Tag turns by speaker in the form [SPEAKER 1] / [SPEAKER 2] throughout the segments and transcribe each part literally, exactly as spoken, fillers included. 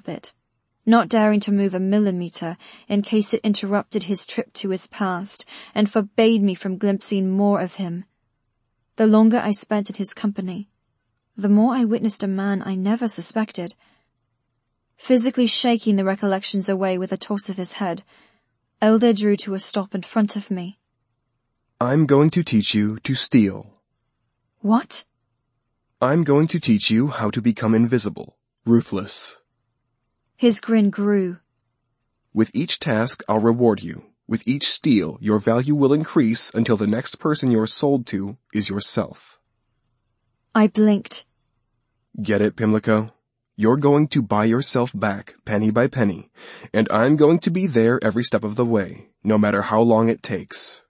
[SPEAKER 1] it, not daring to move a millimeter in case it interrupted his trip to his past and forbade me from glimpsing more of him. The longer I spent in his company, the more I witnessed a man I never suspected. Physically shaking the recollections away with a toss of his head, Elder drew to a stop in front of me.
[SPEAKER 2] I'm going to teach you to steal.
[SPEAKER 1] What?
[SPEAKER 2] I'm going to teach you how to become invisible, ruthless.
[SPEAKER 1] His grin grew.
[SPEAKER 2] With each task, I'll reward you. With each steal, your value will increase until the next person you're sold to is yourself.
[SPEAKER 1] I blinked.
[SPEAKER 2] Get it, Pimlico? You're going to buy yourself back, penny by penny, and I'm going to be there every step of the way, no matter how long it takes.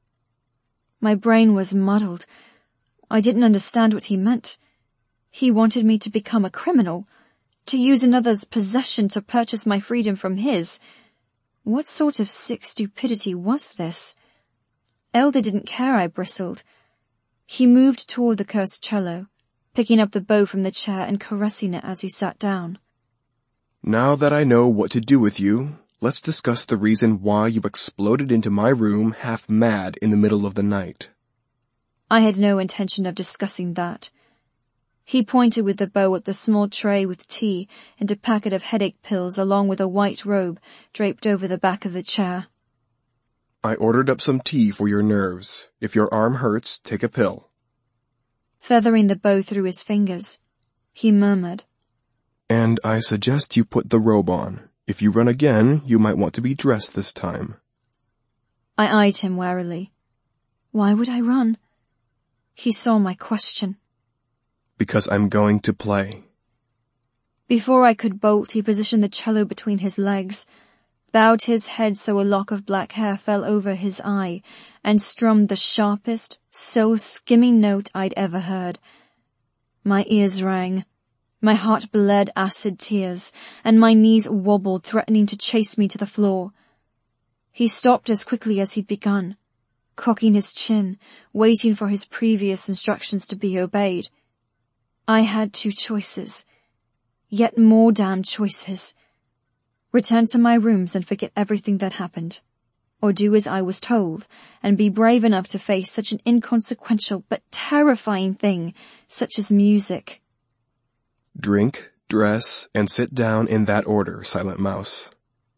[SPEAKER 1] My brain was muddled. I didn't understand what he meant. He wanted me to become a criminal, to use another's possession to purchase my freedom from his. What sort of sick stupidity was this? Elder didn't care, I bristled. He moved toward the cursed cello, picking up the bow from the chair and caressing it as he sat down.
[SPEAKER 2] Now that I know what to do with you, let's discuss the reason why you exploded into my room half mad in the middle of the night.
[SPEAKER 1] I had no intention of discussing that. He pointed with the bow at the small tray with tea and a packet of headache pills along with a white robe draped over the back of the chair.
[SPEAKER 2] I ordered up some tea for your nerves. If your arm hurts, take a pill.
[SPEAKER 1] Feathering the bow through his fingers, he murmured,
[SPEAKER 2] And I suggest you put the robe on. If you run again, you might want to be dressed this time.
[SPEAKER 1] I eyed him warily. Why would I run? He saw my question.
[SPEAKER 2] Because I'm going to play.
[SPEAKER 1] Before I could bolt, he positioned the cello between his legs, bowed his head so a lock of black hair fell over his eye, and strummed the sharpest, soul-skimming note I'd ever heard. My ears rang. My heart bled acid tears, and my knees wobbled, threatening to chase me to the floor. He stopped as quickly as he'd begun, cocking his chin, waiting for his previous instructions to be obeyed. I had two choices. Yet more damn choices. Return to my rooms and forget everything that happened. Or do as I was told, and be brave enough to face such an inconsequential but terrifying thing, such as music.
[SPEAKER 2] Drink, dress, and sit down in that order, Silent Mouse.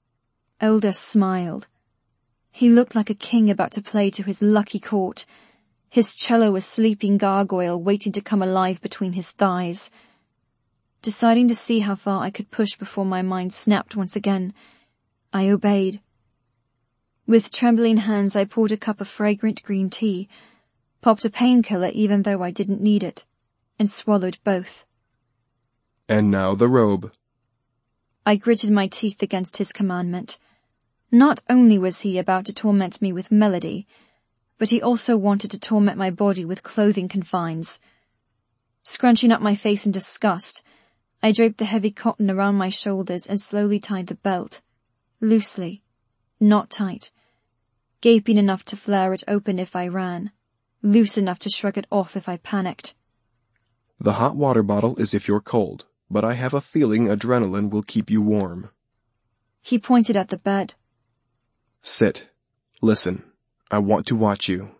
[SPEAKER 1] Elder smiled. He looked like a king about to play to his lucky court, his cello a sleeping gargoyle waiting to come alive between his thighs. Deciding to see how far I could push before my mind snapped once again, I obeyed. With trembling hands I poured a cup of fragrant green tea, popped a painkiller even though I didn't need it, and swallowed both.
[SPEAKER 2] And now the robe.
[SPEAKER 1] I gritted my teeth against his commandment. Not only was he about to torment me with melody, but he also wanted to torment my body with clothing confines. Scrunching up my face in disgust, I draped the heavy cotton around my shoulders and slowly tied the belt. Loosely, not tight. Gaping enough to flare it open if I ran. Loose enough to shrug it off if I panicked.
[SPEAKER 2] The hot water bottle is if you're cold, but I have a feeling adrenaline will keep you warm.
[SPEAKER 1] He pointed at the bed.
[SPEAKER 2] Sit. Listen. I want to watch you.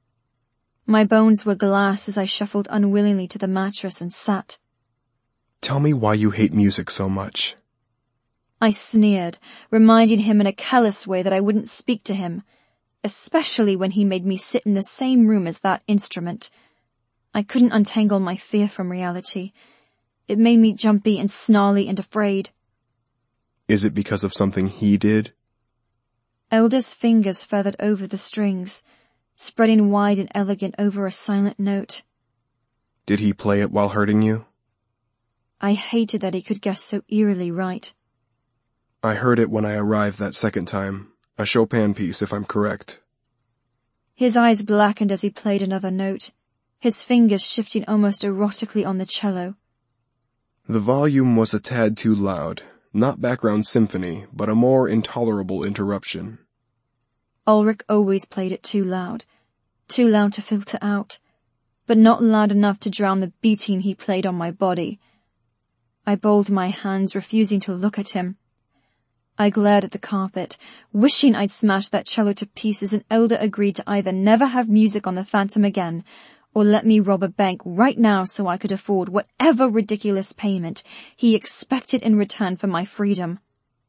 [SPEAKER 1] My bones were glass as I shuffled unwillingly to the mattress and sat.
[SPEAKER 2] Tell me why you hate music so much.
[SPEAKER 1] I sneered, reminding him in a callous way that I wouldn't speak to him, especially when he made me sit in the same room as that instrument. I couldn't untangle my fear from reality. It made me jumpy and snarly and afraid.
[SPEAKER 2] Is it because of something he did?
[SPEAKER 1] Elder's fingers feathered over the strings, spreading wide and elegant over a silent note.
[SPEAKER 2] Did he play it while hurting you?
[SPEAKER 1] I hated that he could guess so eerily right.
[SPEAKER 2] I heard it when I arrived that second time. A Chopin piece, if I'm correct.
[SPEAKER 1] His eyes blackened as he played another note, his fingers shifting almost erotically on the cello.
[SPEAKER 2] The volume was a tad too loud. Not background symphony, but a more intolerable interruption.
[SPEAKER 1] Ulrich always played it too loud. Too loud to filter out, but not loud enough to drown the beating he played on my body. I balled my hands, refusing to look at him. I glared at the carpet, wishing I'd smashed that cello to pieces, and Elder agreed to either never have music on the Phantom again, or let me rob a bank right now so I could afford whatever ridiculous payment he expected in return for my freedom.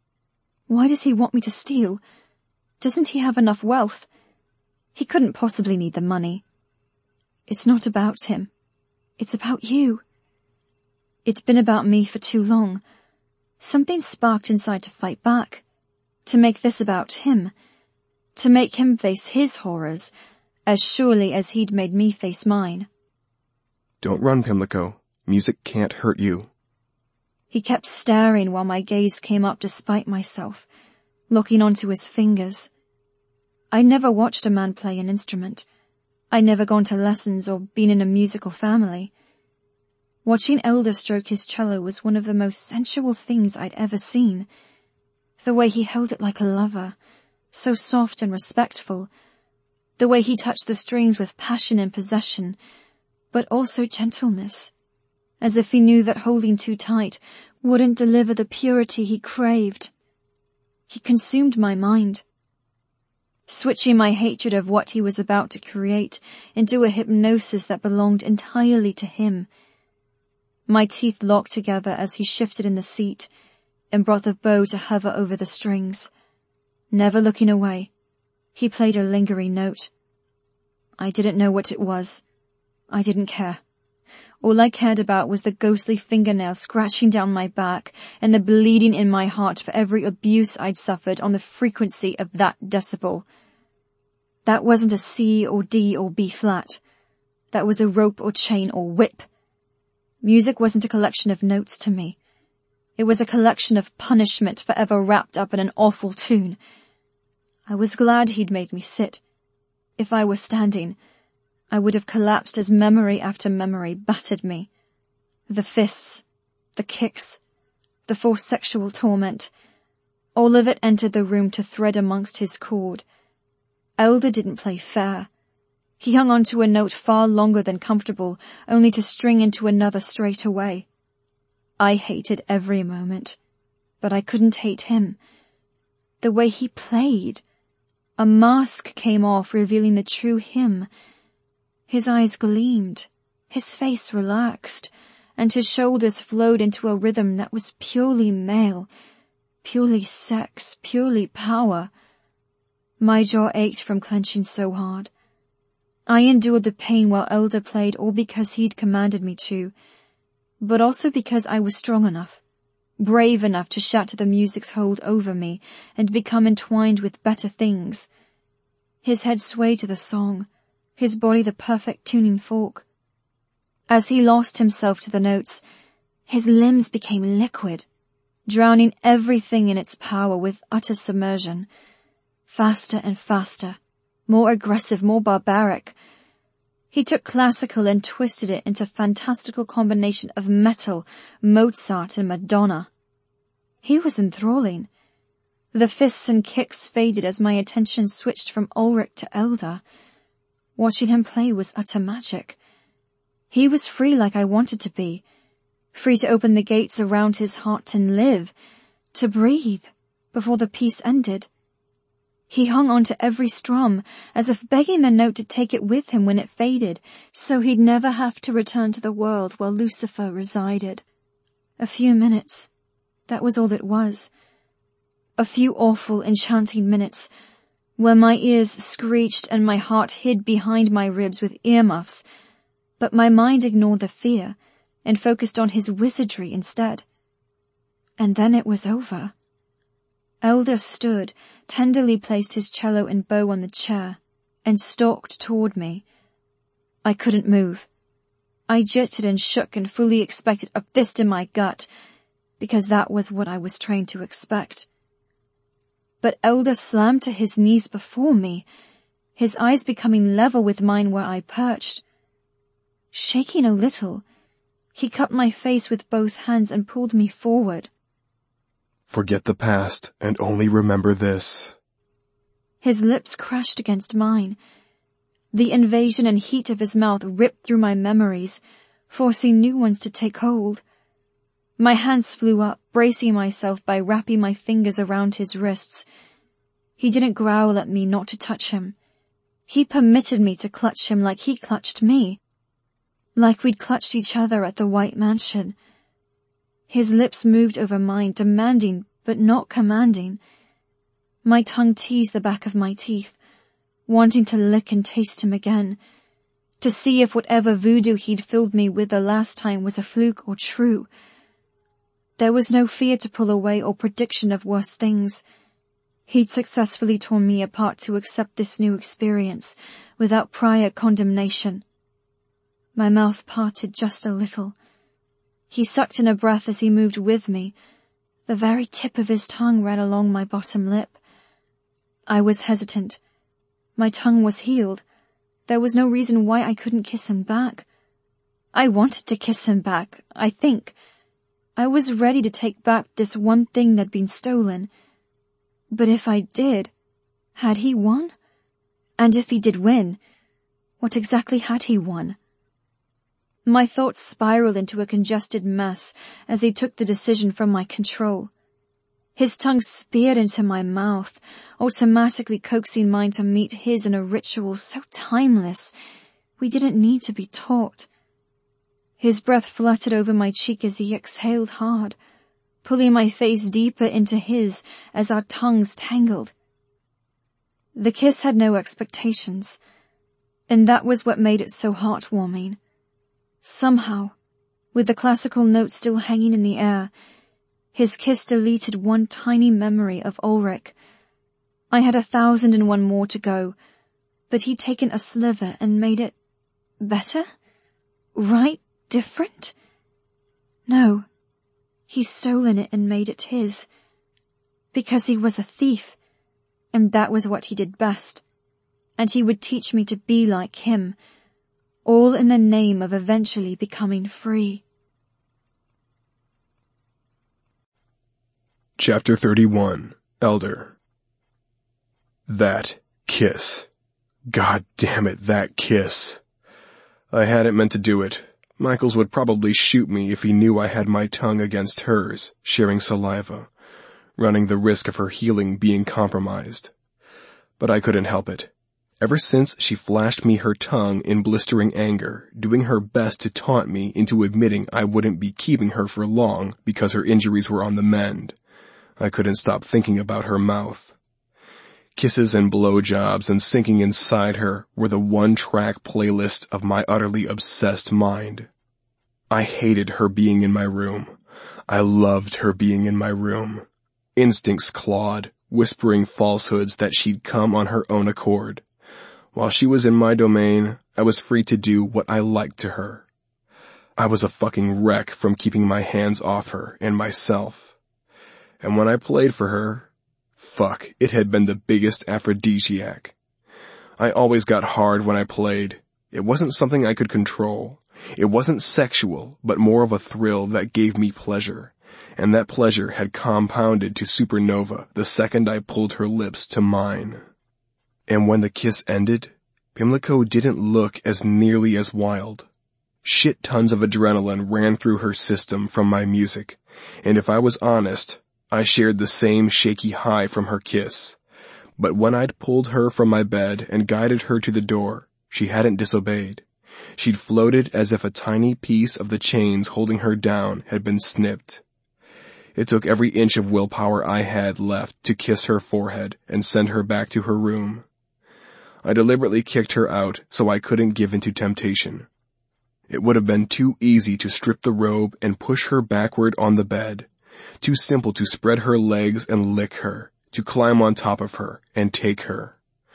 [SPEAKER 1] Why does he want me to steal? Doesn't he have enough wealth? He couldn't possibly need the money. It's not about him. It's about you. It's been about me for too long. Something sparked inside to fight back, to make this about him, to make him face his horrors, as surely as he'd made me face mine.
[SPEAKER 2] Don't run, Pimlico. Music can't hurt you.
[SPEAKER 1] He kept staring while my gaze came up despite myself, locking onto his fingers. I'd never watched a man play an instrument. I'd never gone to lessons or been in a musical family. Watching Elder stroke his cello was one of the most sensual things I'd ever seen. The way he held it like a lover, so soft and respectful. The way he touched the strings with passion and possession, but also gentleness, as if he knew that holding too tight wouldn't deliver the purity he craved. He consumed my mind, switching my hatred of what he was about to create into a hypnosis that belonged entirely to him. My teeth locked together as he shifted in the seat and brought the bow to hover over the strings. Never looking away, he played a lingering note. I didn't know what it was. I didn't care. All I cared about was the ghostly fingernail scratching down my back and the bleeding in my heart for every abuse I'd suffered on the frequency of that decibel. That wasn't a C or D or B flat. That was a rope or chain or whip. Music wasn't a collection of notes to me. It was a collection of punishment forever wrapped up in an awful tune. I was glad he'd made me sit. If I were standing, I would have collapsed as memory after memory battered me. The fists, the kicks, the forced sexual torment, all of it entered the room to thread amongst his cord. Elder didn't play fair. He hung on to a note far longer than comfortable, only to string into another straight away. I hated every moment, but I couldn't hate him. The way he played. A mask came off, revealing the true him. His eyes gleamed, his face relaxed, and his shoulders flowed into a rhythm that was purely male, purely sex, purely power. My jaw ached from clenching so hard. I endured the pain while Elder played, all because he'd commanded me to, but also because I was strong enough, brave enough to shatter the music's hold over me and become entwined with better things. His head swayed to the song, his body the perfect tuning fork. As he lost himself to the notes, his limbs became liquid, drowning everything in its power with utter submersion. Faster and faster, more aggressive, more barbaric. He took classical and twisted it into a fantastical combination of metal, Mozart, and Madonna. He was enthralling. The fists and kicks faded as my attention switched from Ulrich to Elder. Watching him play was utter magic. He was free like I wanted to be, free to open the gates around his heart and live, to breathe, before the piece ended. He hung on to every strum, as if begging the note to take it with him when it faded, so he'd never have to return to the world where Lucifer resided. A few minutes. That was all it was. A few awful, enchanting minutes, where my ears screeched and my heart hid behind my ribs with earmuffs, but my mind ignored the fear and focused on his wizardry instead. And then it was over. Elder stood, tenderly placed his cello and bow on the chair, and stalked toward me. I couldn't move. I jittered and shook and fully expected a fist in my gut, because that was what I was trained to expect. But Elder slammed to his knees before me, his eyes becoming level with mine where I perched. Shaking a little, he cupped my face with both hands and pulled me forward.
[SPEAKER 2] Forget the past and only remember this.
[SPEAKER 1] His lips crashed against mine. The invasion and heat of his mouth ripped through my memories, forcing new ones to take hold. My hands flew up, bracing myself by wrapping my fingers around his wrists. He didn't growl at me not to touch him. He permitted me to clutch him like he clutched me. Like we'd clutched each other at the White Mansion. His lips moved over mine, demanding but not commanding. My tongue teased the back of my teeth, wanting to lick and taste him again, to see if whatever voodoo he'd filled me with the last time was a fluke or true. There was no fear to pull away or prediction of worse things. He'd successfully torn me apart to accept this new experience without prior condemnation. My mouth parted just a little. He sucked in a breath as he moved with me. The very tip of his tongue ran along my bottom lip. I was hesitant. My tongue was healed. There was no reason why I couldn't kiss him back. I wanted to kiss him back, I think. I was ready to take back this one thing that'd been stolen. But if I did, had he won? And if he did win, what exactly had he won? My thoughts spiraled into a congested mess as he took the decision from my control. His tongue speared into my mouth, automatically coaxing mine to meet his in a ritual so timeless, we didn't need to be taught. His breath fluttered over my cheek as he exhaled hard, pulling my face deeper into his as our tongues tangled. The kiss had no expectations, and that was what made it so heartwarming. Somehow, with the classical note still hanging in the air, his kiss deleted one tiny memory of Ulrich. I had a thousand and one more to go, but he'd taken a sliver and made it better? Right? Different? No, he's stolen it and made it his. Because he was a thief, and that was what he did best. And he would teach me to be like him, all in the name of eventually becoming free.
[SPEAKER 2] Chapter thirty-one. Elder. That kiss. God damn it, that kiss. I hadn't meant to do it. Michaels would probably shoot me if he knew I had my tongue against hers, sharing saliva, running the risk of her healing being compromised. But I couldn't help it. Ever since she flashed me her tongue in blistering anger, doing her best to taunt me into admitting I wouldn't be keeping her for long because her injuries were on the mend, I couldn't stop thinking about her mouth. Kisses and blowjobs and sinking inside her were the one-track playlist of my utterly obsessed mind. I hated her being in my room. I loved her being in my room. Instincts clawed, whispering falsehoods that she'd come on her own accord. While she was in my domain, I was free to do what I liked to her. I was a fucking wreck from keeping my hands off her and myself. And when I played for her, fuck, it had been the biggest aphrodisiac. I always got hard when I played. It wasn't something I could control. It wasn't sexual, but more of a thrill that gave me pleasure. And that pleasure had compounded to supernova the second I pulled her lips to mine. And when the kiss ended, Pimlico didn't look as nearly as wild. Shit tons of adrenaline ran through her system from my music, and if I was honest, I shared the same shaky high from her kiss. But when I'd pulled her from my bed and guided her to the door, she hadn't disobeyed. She'd floated as if a tiny piece of the chains holding her down had been snipped. It took every inch of willpower I had left to kiss her forehead and send her back to her room. I deliberately kicked her out so I couldn't give into temptation. It would have been too easy to strip the robe and push her backward on the bed. Too simple to spread her legs and lick her, to climb on top of her and take her.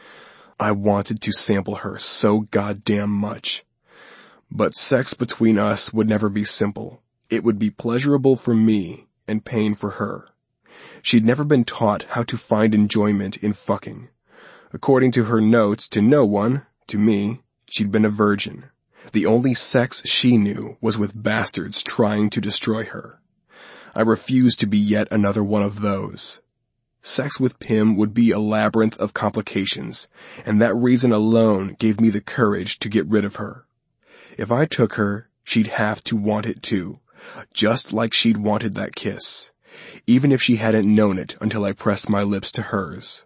[SPEAKER 2] I wanted to sample her so goddamn much. But sex between us would never be simple. It would be pleasurable for me and pain for her. She'd never been taught how to find enjoyment in fucking. According to her notes to no one, to me, she'd been a virgin. The only sex she knew was with bastards trying to destroy her. I refused to be yet another one of those. Sex with Pim would be a labyrinth of complications, and that reason alone gave me the courage to get rid of her. If I took her, she'd have to want it too, just like she'd wanted that kiss, even if she hadn't known it until I pressed my lips to hers.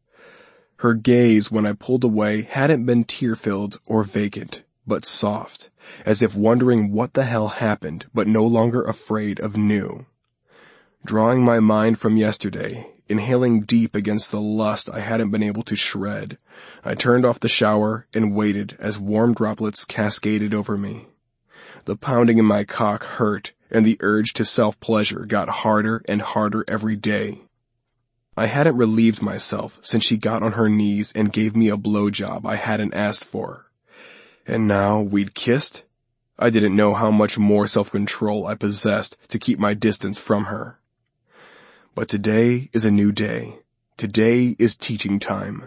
[SPEAKER 2] Her gaze when I pulled away hadn't been tear-filled or vacant, but soft, as if wondering what the hell happened, but no longer afraid of new. Drawing my mind from yesterday, inhaling deep against the lust I hadn't been able to shred, I turned off the shower and waited as warm droplets cascaded over me. The pounding in my cock hurt, and the urge to self-pleasure got harder and harder every day. I hadn't relieved myself since she got on her knees and gave me a blowjob I hadn't asked for. And now we'd kissed? I didn't know how much more self-control I possessed to keep my distance from her. But today is a new day. Today is teaching time.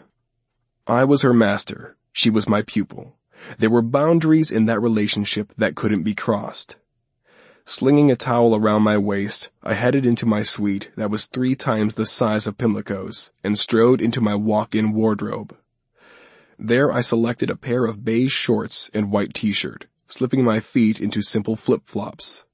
[SPEAKER 2] I was her master. She was my pupil. There were boundaries in that relationship that couldn't be crossed. Slinging a towel around my waist, I headed into my suite that was three times the size of Pimlico's and strode into my walk-in wardrobe. There I selected a pair of beige shorts and white t-shirt, slipping my feet into simple flip-flops.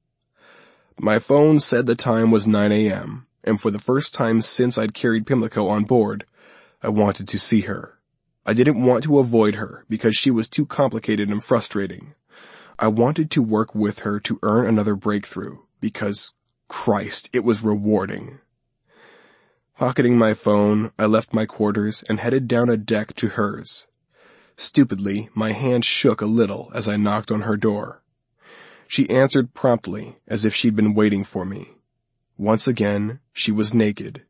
[SPEAKER 2] My phone said the time was nine a.m., and for the first time since I'd carried Pimlico on board, I wanted to see her. I didn't want to avoid her because she was too complicated and frustrating. I wanted to work with her to earn another breakthrough because, Christ, it was rewarding. Pocketing my phone, I left my quarters and headed down a deck to hers. Stupidly, my hand shook a little as I knocked on her door. She answered promptly, as if she'd been waiting for me. Once again, she was naked.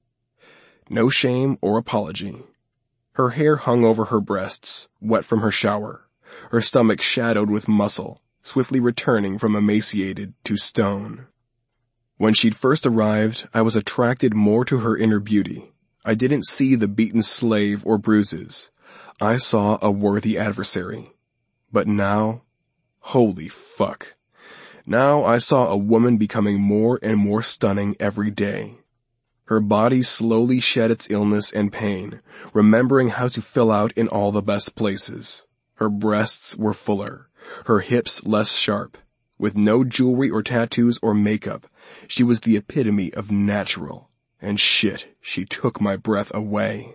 [SPEAKER 2] No shame or apology. Her hair hung over her breasts, wet from her shower, her stomach shadowed with muscle, swiftly returning from emaciated to stone. When she'd first arrived, I was attracted more to her inner beauty. I didn't see the beaten slave or bruises. I saw a worthy adversary. But now, holy fuck. Now I saw a woman becoming more and more stunning every day. Her body slowly shed its illness and pain, remembering how to fill out in all the best places. Her breasts were fuller, her hips less sharp. With no jewelry or tattoos or makeup, she was the epitome of natural. And shit, she took my breath away.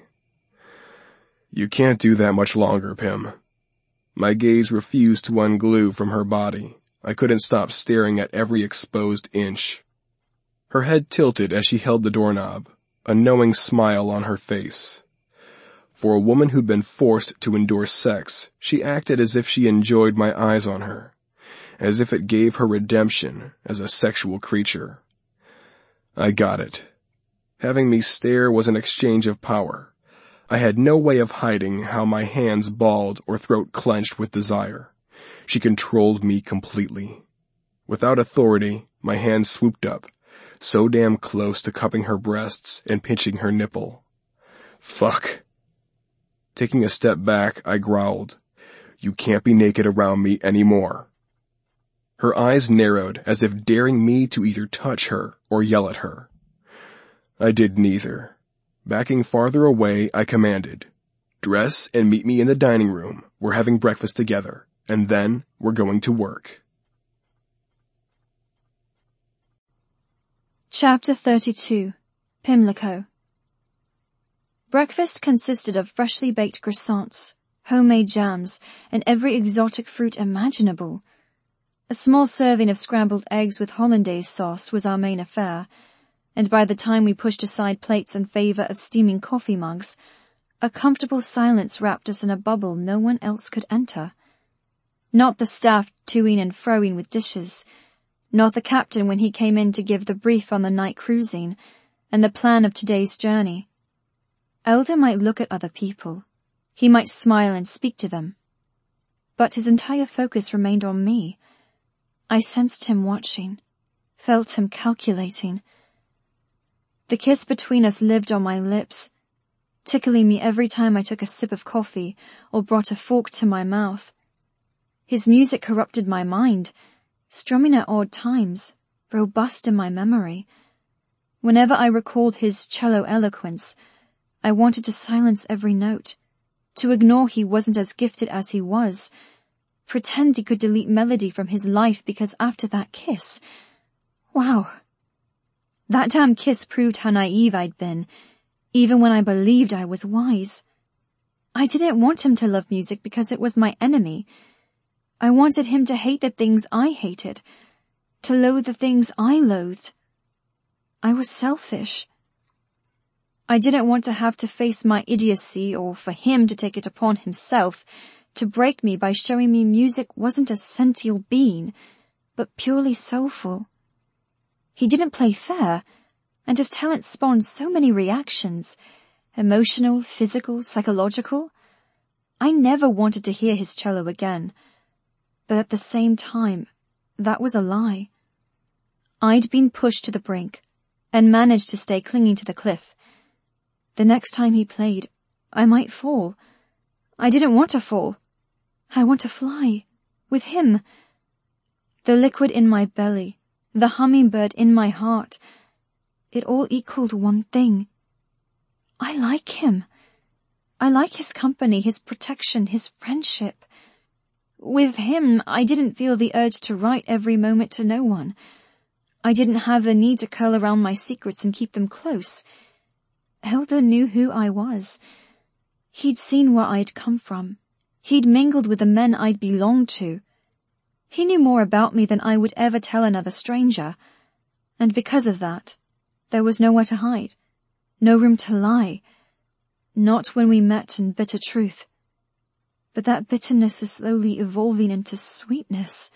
[SPEAKER 2] You can't do that much longer, Pim. My gaze refused to unglue from her body. I couldn't stop staring at every exposed inch. Her head tilted as she held the doorknob, a knowing smile on her face. For a woman who'd been forced to endure sex, she acted as if she enjoyed my eyes on her, as if it gave her redemption as a sexual creature. I got it. Having me stare was an exchange of power. I had no way of hiding how my hands balled or throat clenched with desire. She controlled me completely. Without authority, my hand swooped up, so damn close to cupping her breasts and pinching her nipple. Fuck. Taking a step back, I growled, "You can't be naked around me anymore." Her eyes narrowed as if daring me to either touch her or yell at her. I did neither. Backing farther away, I commanded, "Dress and meet me in the dining room. We're having breakfast together, and then we're going to work."
[SPEAKER 1] Chapter thirty-two. Pimlico. Breakfast consisted of freshly baked croissants, homemade jams, and every exotic fruit imaginable. A small serving of scrambled eggs with hollandaise sauce was our main affair, and by the time we pushed aside plates in favor of steaming coffee mugs, a comfortable silence wrapped us in a bubble no one else could enter. Not the staff to-ing and fro-ing with dishes, not the captain when he came in to give the brief on the night cruising and the plan of today's journey. Elder might look at other people. He might smile and speak to them. But his entire focus remained on me. I sensed him watching, felt him calculating. The kiss between us lived on my lips, tickling me every time I took a sip of coffee or brought a fork to my mouth. His music corrupted my mind, strumming at odd times, robust in my memory. Whenever I recalled his cello eloquence, I wanted to silence every note, to ignore he wasn't as gifted as he was, pretend he could delete melody from his life because after that kiss, Wow. That damn kiss proved how naive I'd been, even when I believed I was wise. I didn't want him to love music because it was my enemy. I wanted him to hate the things I hated, to loathe the things I loathed. I was selfish. I didn't want to have to face my idiocy or for him to take it upon himself to break me by showing me music wasn't a sentient being, but purely soulful. He didn't play fair, and his talent spawned so many reactions, emotional, physical, psychological. I never wanted to hear his cello again, but at the same time, that was a lie. I'd been pushed to the brink, and managed to stay clinging to the cliff. The next time he played, I might fall. I didn't want to fall. I want to fly. With him. The liquid in my belly, the hummingbird in my heart, it all equaled one thing. I like him. I like his company, his protection, his friendship. With him, I didn't feel the urge to write every moment to no one. I didn't have the need to curl around my secrets and keep them close. Elder knew who I was. He'd seen where I'd come from. He'd mingled with the men I'd belonged to. He knew more about me than I would ever tell another stranger. And because of that, there was nowhere to hide. No room to lie. Not when we met in bitter truth. But that bitterness is slowly evolving into sweetness.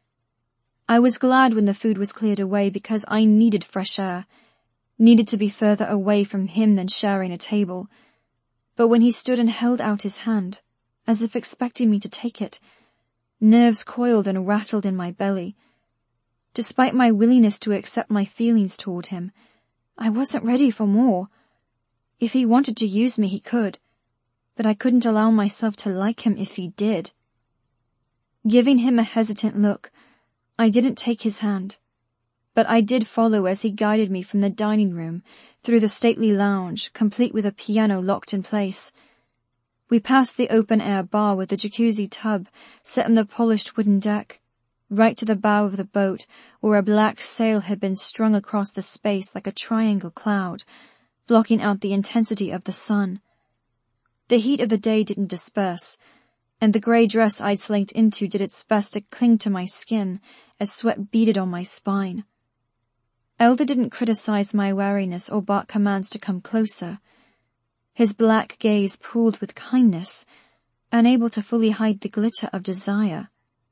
[SPEAKER 1] I was glad when the food was cleared away because I needed fresh air. Needed to be further away from him than sharing a table. But when he stood and held out his hand, as if expecting me to take it, nerves coiled and rattled in my belly. Despite my willingness to accept my feelings toward him, I wasn't ready for more. If he wanted to use me, he could, but I couldn't allow myself to like him if he did. Giving him a hesitant look, I didn't take his hand. But I did follow as he guided me from the dining room, through the stately lounge, complete with a piano locked in place. We passed the open-air bar with the jacuzzi tub set on the polished wooden deck, right to the bow of the boat, where a black sail had been strung across the space like a triangle cloud, blocking out the intensity of the sun. The heat of the day didn't disperse, and the grey dress I'd slinked into did its best to cling to my skin as sweat beaded on my spine. Elder didn't criticize my wariness or bark commands to come closer. His black gaze pooled with kindness, unable to fully hide the glitter of desire.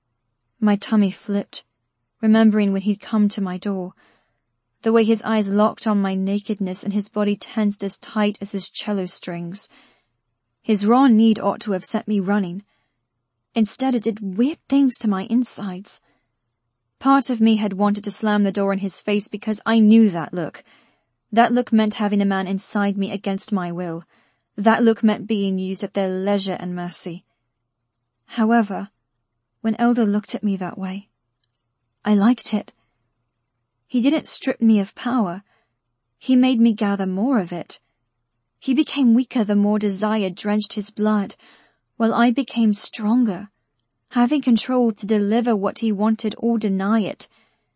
[SPEAKER 1] My tummy flipped, remembering when he'd come to my door, the way his eyes locked on my nakedness and his body tensed as tight as his cello strings. His raw need ought to have sent me running. Instead, it did weird things to my insides. Part of me had wanted to slam the door in his face because I knew that look. That look meant having a man inside me against my will. That look meant being used at their leisure and mercy. However, when Elder looked at me that way, I liked it. He didn't strip me of power. He made me gather more of it. He became weaker the more desire drenched his blood, while I became stronger, having control to deliver what he wanted or deny it.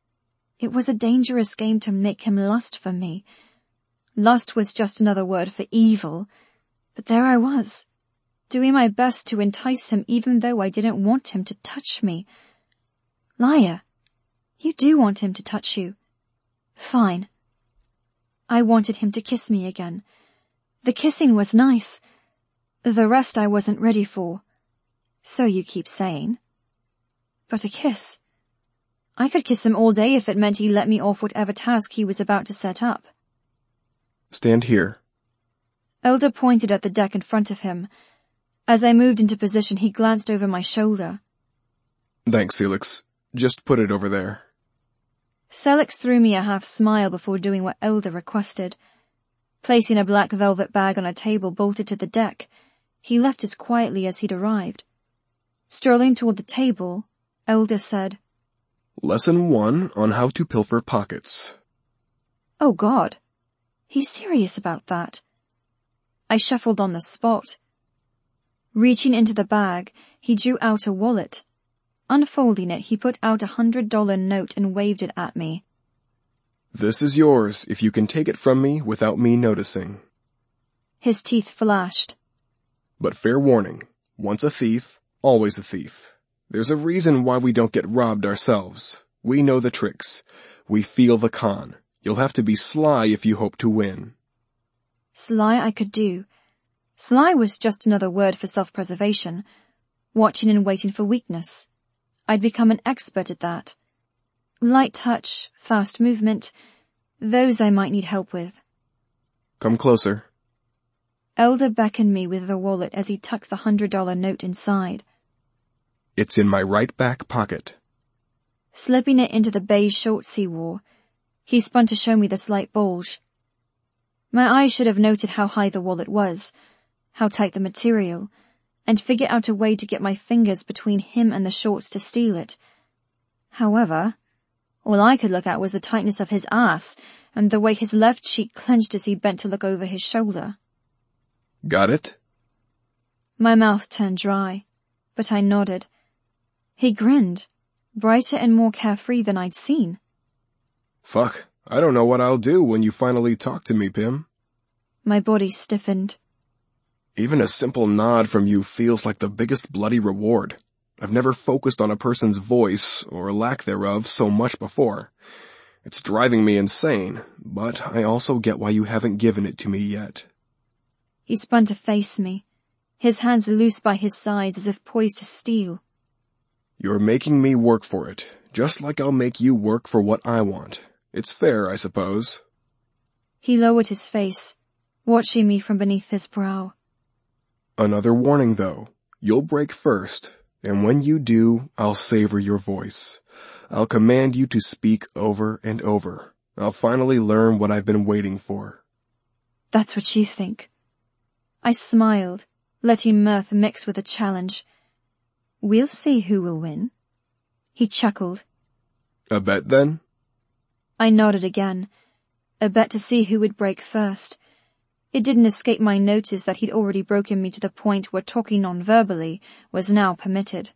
[SPEAKER 1] It was a dangerous game to make him lust for me. Lust was just another word for evil, but there I was, doing my best to entice him even though I didn't want him to touch me. Liar, you do want him to touch you. Fine. I wanted him to kiss me again. The kissing was nice. The rest I wasn't ready for. So you keep saying. But a kiss. I could kiss him all day if it meant he let me off whatever task he was about to set up.
[SPEAKER 2] Stand here.
[SPEAKER 1] Elder pointed at the deck in front of him. As I moved into position, he glanced over my shoulder.
[SPEAKER 2] Thanks, Celix. Just put it over there.
[SPEAKER 1] Celix threw me a half smile before doing what Elder requested. Placing a black velvet bag on a table bolted to the deck, he left as quietly as he'd arrived. Strolling toward the table, Elder said,
[SPEAKER 2] Lesson one on how to pilfer pockets.
[SPEAKER 1] Oh God. He's serious about that. I shuffled on the spot. Reaching into the bag, he drew out a wallet. Unfolding it, he put out a hundred dollar note and waved it at me.
[SPEAKER 2] This is yours if you can take it from me without me noticing.
[SPEAKER 1] His teeth flashed.
[SPEAKER 2] But fair warning, once a thief, always a thief. There's a reason why we don't get robbed ourselves. We know the tricks. We feel the con. You'll have to be sly if you hope to win.
[SPEAKER 1] Sly I could do. Sly was just another word for self-preservation. Watching and waiting for weakness. I'd become an expert at that. Light touch, fast movement, those I might need help with.
[SPEAKER 2] Come closer.
[SPEAKER 1] Elder beckoned me with the wallet as he tucked the hundred dollar note inside.
[SPEAKER 2] It's in my right back pocket.
[SPEAKER 1] Slipping it into the beige shorts he wore, he spun to show me the slight bulge. My eyes should have noted how high the wallet was, how tight the material, and figured out a way to get my fingers between him and the shorts to steal it. However, all I could look at was the tightness of his ass and the way his left cheek clenched as he bent to look over his shoulder.
[SPEAKER 2] Got it?
[SPEAKER 1] My mouth turned dry, but I nodded. He grinned, brighter and more carefree than I'd seen.
[SPEAKER 2] Fuck, I don't know what I'll do when you finally talk to me, Pim.
[SPEAKER 1] My body stiffened.
[SPEAKER 2] Even a simple nod from you feels like the biggest bloody reward. I've never focused on a person's voice, or lack thereof, so much before. It's driving me insane, but I also get why you haven't given it to me yet.
[SPEAKER 1] He spun to face me, his hands loose by his sides as if poised to steal.
[SPEAKER 2] You're making me work for it, just like I'll make you work for what I want. It's fair, I suppose.
[SPEAKER 1] He lowered his face, watching me from beneath his brow.
[SPEAKER 2] Another warning, though. You'll break first, and when you do, I'll savor your voice. I'll command you to speak over and over. I'll finally learn what I've been waiting for.
[SPEAKER 1] That's what you think. I smiled, letting mirth mix with a challenge. We'll see who will win. He chuckled.
[SPEAKER 2] A bet, then?
[SPEAKER 1] I nodded again. A bet to see who would break first. It didn't escape my notice that he'd already broken me to the point where talking non-verbally was now permitted.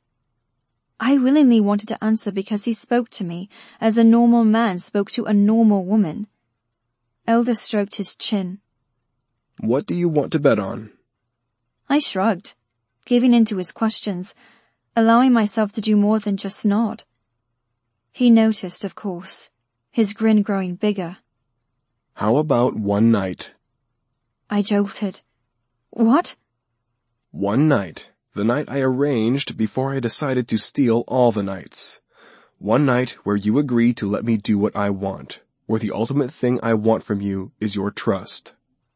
[SPEAKER 1] I willingly wanted to answer because he spoke to me as a normal man spoke to a normal woman. Elder stroked his chin.
[SPEAKER 2] What do you want to bet on?
[SPEAKER 1] I shrugged, giving in to his questions, allowing myself to do more than just nod. He noticed, of course, his grin growing bigger.
[SPEAKER 2] How about one night?
[SPEAKER 1] I jolted. What?
[SPEAKER 2] One night. The night I arranged before I decided to steal all the nights. One night where you agree to let me do what I want, where the ultimate thing I want from you is your trust.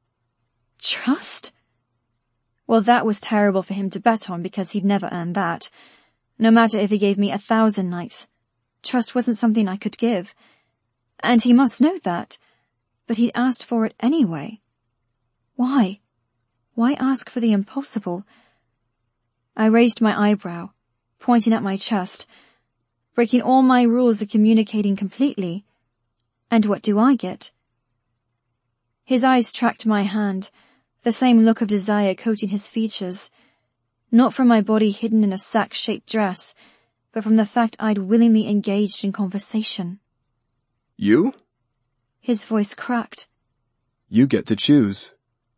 [SPEAKER 1] Trust? Well, that was terrible for him to bet on because he'd never earned that. No matter if he gave me a thousand nights. Trust wasn't something I could give. And he must know that. But he'd asked for it anyway. Why? Why ask for the impossible? I raised my eyebrow, pointing at my chest, breaking all my rules of communicating completely. And what do I get? His eyes tracked my hand, the same look of desire coating his features, not from my body hidden in a sack-shaped dress, but from the fact I'd willingly engaged in conversation.
[SPEAKER 2] You?
[SPEAKER 1] His voice cracked.
[SPEAKER 2] You get to choose.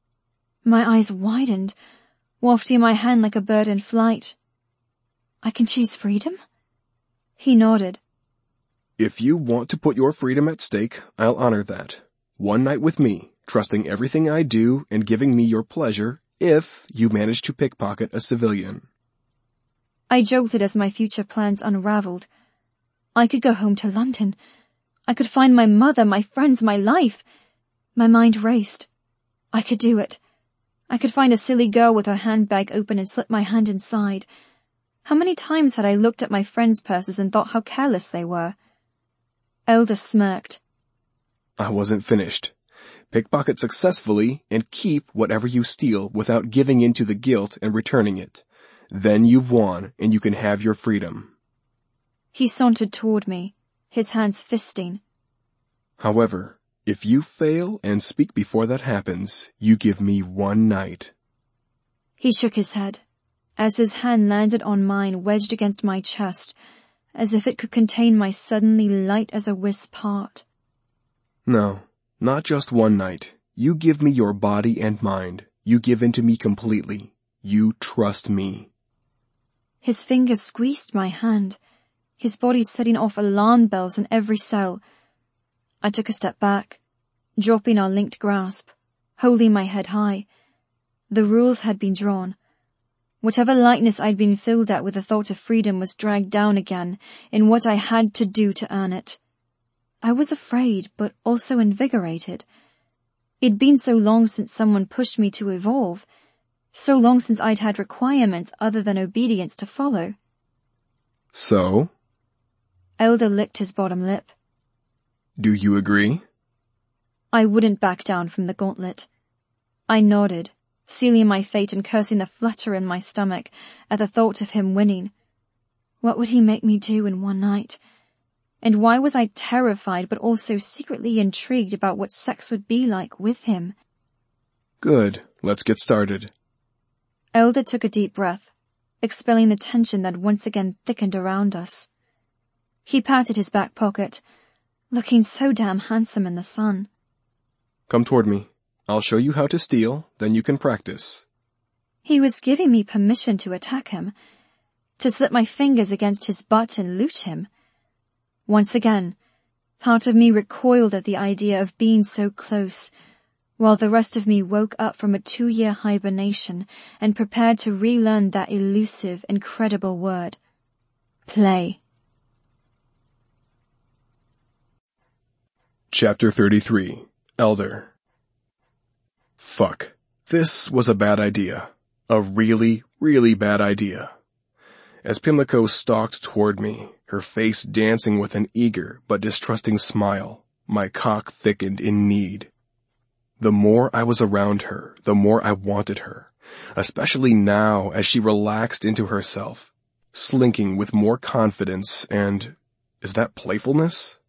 [SPEAKER 1] My eyes widened, wafting my hand like a bird in flight. I can choose freedom? He nodded.
[SPEAKER 2] If you want to put your freedom at stake, I'll honor that. One night with me, trusting everything I do and giving me your pleasure if you manage to pickpocket a civilian.
[SPEAKER 1] I jolted as my future plans unraveled. I could go home to London. I could find my mother, my friends, my life. My mind raced. I could do it. I could find a silly girl with her handbag open and slip my hand inside. How many times had I looked at my friends' purses and thought how careless they were? Elder smirked.
[SPEAKER 2] I wasn't finished. Pickpocket successfully and keep whatever you steal without giving in to the guilt and returning it. Then you've won and you can have your freedom.
[SPEAKER 1] He sauntered toward me, his hands fisting.
[SPEAKER 2] However, if you fail and speak before that happens, you give me one night.
[SPEAKER 1] He shook his head, as his hand landed on mine wedged against my chest, as if it could contain my suddenly light as a wisp heart.
[SPEAKER 2] No, not just one night. You give me your body and mind. You give in to me completely. You trust me.
[SPEAKER 1] His fingers squeezed my hand, his body setting off alarm bells in every cell. I took a step back, dropping our linked grasp, holding my head high. The rules had been drawn. Whatever lightness I'd been filled at with the thought of freedom was dragged down again in what I had to do to earn it. I was afraid, but also invigorated. It'd been so long since someone pushed me to evolve, so long since I'd had requirements other than obedience to follow.
[SPEAKER 2] So?
[SPEAKER 1] Elder licked his bottom lip.
[SPEAKER 2] Do you agree?
[SPEAKER 1] I wouldn't back down from the gauntlet. I nodded, sealing my fate and cursing the flutter in my stomach at the thought of him winning. What would he make me do in one night? And why was I terrified but also secretly intrigued about what sex would be like with him?
[SPEAKER 2] Good. Let's get started.
[SPEAKER 1] Elder took a deep breath, expelling the tension that once again thickened around us. He patted his back pocket, looking so damn handsome in the sun.
[SPEAKER 2] Come toward me. I'll show you how to steal, then you can practice.
[SPEAKER 1] He was giving me permission to attack him, to slip my fingers against his butt and loot him. Once again, part of me recoiled at the idea of being so close, while the rest of me woke up from a two-year hibernation and prepared to relearn that elusive, incredible word. Play.
[SPEAKER 2] Chapter thirty-three. Elder. Fuck. This was a bad idea. A really, really bad idea. As Pimlico stalked toward me, her face dancing with an eager but distrusting smile, my cock thickened in need. The more I was around her, the more I wanted her, especially now as she relaxed into herself, slinking with more confidence and, is that playfulness?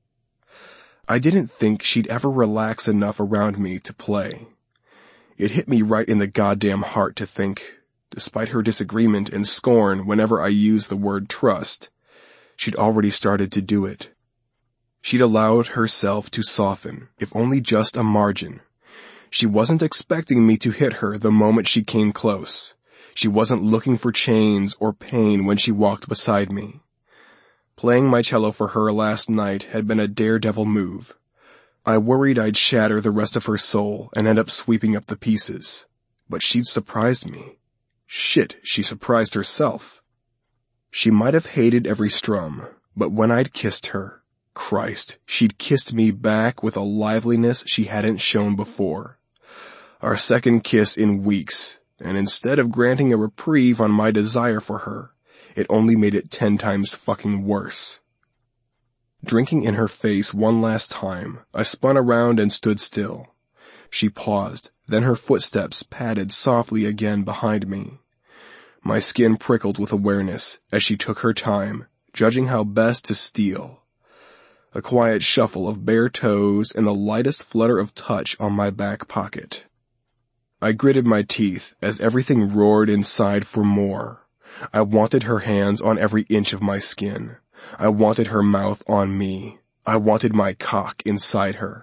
[SPEAKER 2] I didn't think she'd ever relax enough around me to play. It hit me right in the goddamn heart to think, despite her disagreement and scorn whenever I used the word trust, she'd already started to do it. She'd allowed herself to soften, if only just a margin. She wasn't expecting me to hit her the moment she came close. She wasn't looking for chains or pain when she walked beside me. Playing my cello for her last night had been a daredevil move. I worried I'd shatter the rest of her soul and end up sweeping up the pieces. But she'd surprised me. Shit, she surprised herself. She might have hated every strum, but when I'd kissed her, Christ, she'd kissed me back with a liveliness she hadn't shown before. Our second kiss in weeks, and instead of granting a reprieve on my desire for her, it only made it ten times fucking worse. Drinking in her face one last time, I spun around and stood still. She paused, then her footsteps padded softly again behind me. My skin prickled with awareness as she took her time, judging how best to steal. A quiet shuffle of bare toes and the lightest flutter of touch on my back pocket. I gritted my teeth as everything roared inside for more. I wanted her hands on every inch of my skin. I wanted her mouth on me. I wanted my cock inside her.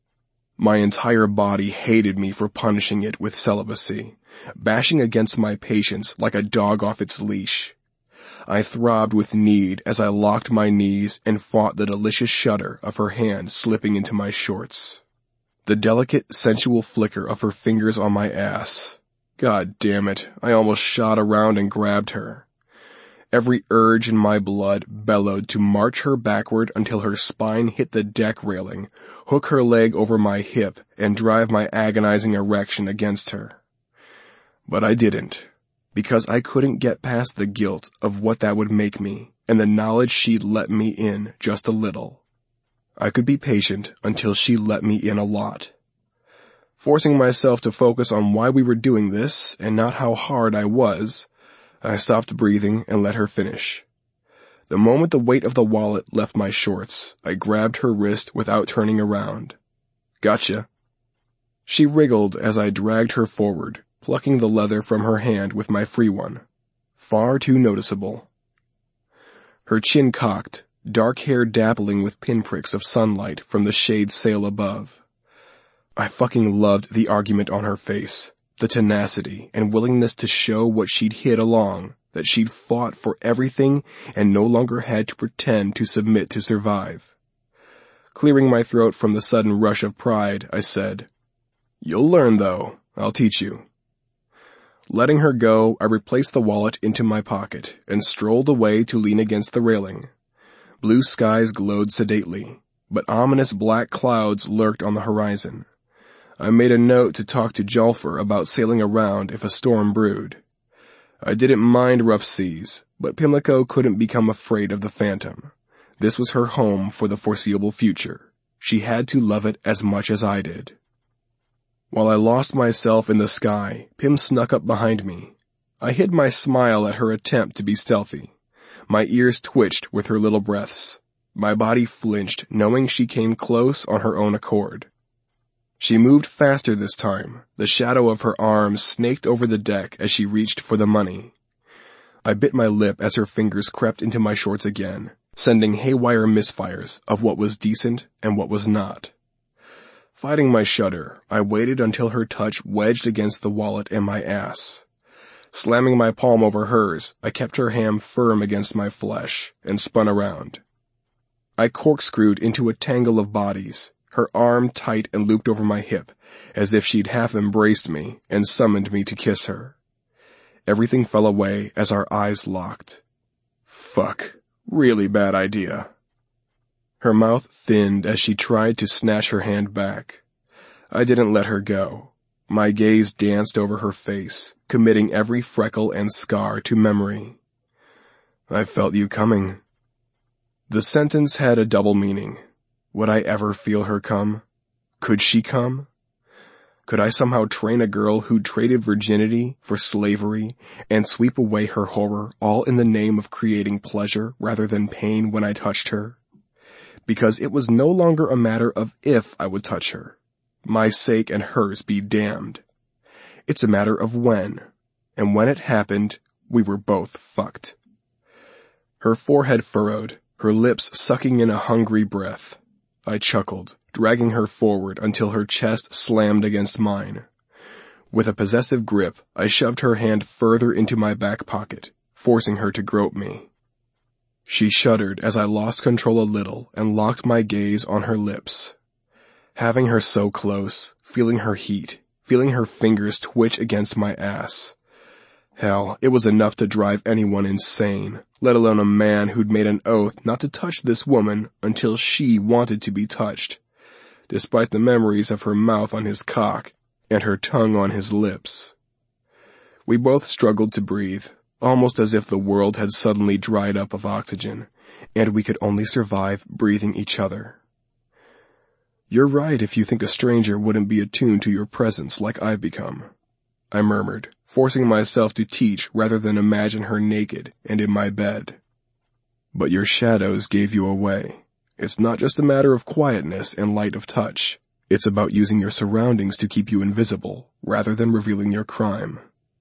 [SPEAKER 2] My entire body hated me for punishing it with celibacy, bashing against my patience like a dog off its leash. I throbbed with need as I locked my knees and fought the delicious shudder of her hand slipping into my shorts. The delicate, sensual flicker of her fingers on my ass. God damn it, I almost shot around and grabbed her. Every urge in my blood bellowed to march her backward until her spine hit the deck railing, hook her leg over my hip, and drive my agonizing erection against her. But I didn't, because I couldn't get past the guilt of what that would make me, and the knowledge she'd let me in just a little. I could be patient until she let me in a lot. Forcing myself to focus on why we were doing this, and not how hard I was, I stopped breathing and let her finish. The moment the weight of the wallet left my shorts, I grabbed her wrist without turning around. Gotcha. She wriggled as I dragged her forward, plucking the leather from her hand with my free one. Far too noticeable. Her chin cocked, dark hair dappling with pinpricks of sunlight from the shade sail above. I fucking loved the argument on her face, the tenacity and willingness to show what she'd hid along, that she'd fought for everything and no longer had to pretend to submit to survive. Clearing my throat from the sudden rush of pride, I said, "You'll learn, though. I'll teach you." Letting her go, I replaced the wallet into my pocket and strolled away to lean against the railing. Blue skies glowed sedately, but ominous black clouds lurked on the horizon. I made a note to talk to Jolfer about sailing around if a storm brewed. I didn't mind rough seas, but Pimlico couldn't become afraid of the Phantom. This was her home for the foreseeable future. She had to love it as much as I did. While I lost myself in the sky, Pim snuck up behind me. I hid my smile at her attempt to be stealthy. My ears twitched with her little breaths. My body flinched, knowing she came close on her own accord. She moved faster this time. The shadow of her arms snaked over the deck as she reached for the money. I bit my lip as her fingers crept into my shorts again, sending haywire misfires of what was decent and what was not. Fighting my shudder, I waited until her touch wedged against the wallet and my ass. Slamming my palm over hers, I kept her hand firm against my flesh and spun around. I corkscrewed into a tangle of bodies, her arm tight and looped over my hip, as if she'd half embraced me and summoned me to kiss her. Everything fell away as our eyes locked. Fuck. Really bad idea. Her mouth thinned as she tried to snatch her hand back. I didn't let her go. My gaze danced over her face, committing every freckle and scar to memory. I felt you coming. The sentence had a double meaning. Would I ever feel her come? Could she come? Could I somehow train a girl who traded virginity for slavery and sweep away her horror, all in the name of creating pleasure rather than pain when I touched her? Because it was no longer a matter of if I would touch her. My sake and hers be damned. It's a matter of when. And when it happened, we were both fucked. Her forehead furrowed, her lips sucking in a hungry breath. I chuckled, dragging her forward until her chest slammed against mine. With a possessive grip, I shoved her hand further into my back pocket, forcing her to grope me. She shuddered as I lost control a little and locked my gaze on her lips. Having her so close, feeling her heat, feeling her fingers twitch against my ass. Hell, it was enough to drive anyone insane, let alone a man who'd made an oath not to touch this woman until she wanted to be touched, despite the memories of her mouth on his cock and her tongue on his lips. We both struggled to breathe, almost as if the world had suddenly dried up of oxygen, and we could only survive breathing each other. You're right if you think a stranger wouldn't be attuned to your presence like I've become, I murmured, forcing myself to teach rather than imagine her naked and in my bed. But your shadows gave you away. It's not just a matter of quietness and light of touch. It's about using your surroundings to keep you invisible, rather than revealing your crime.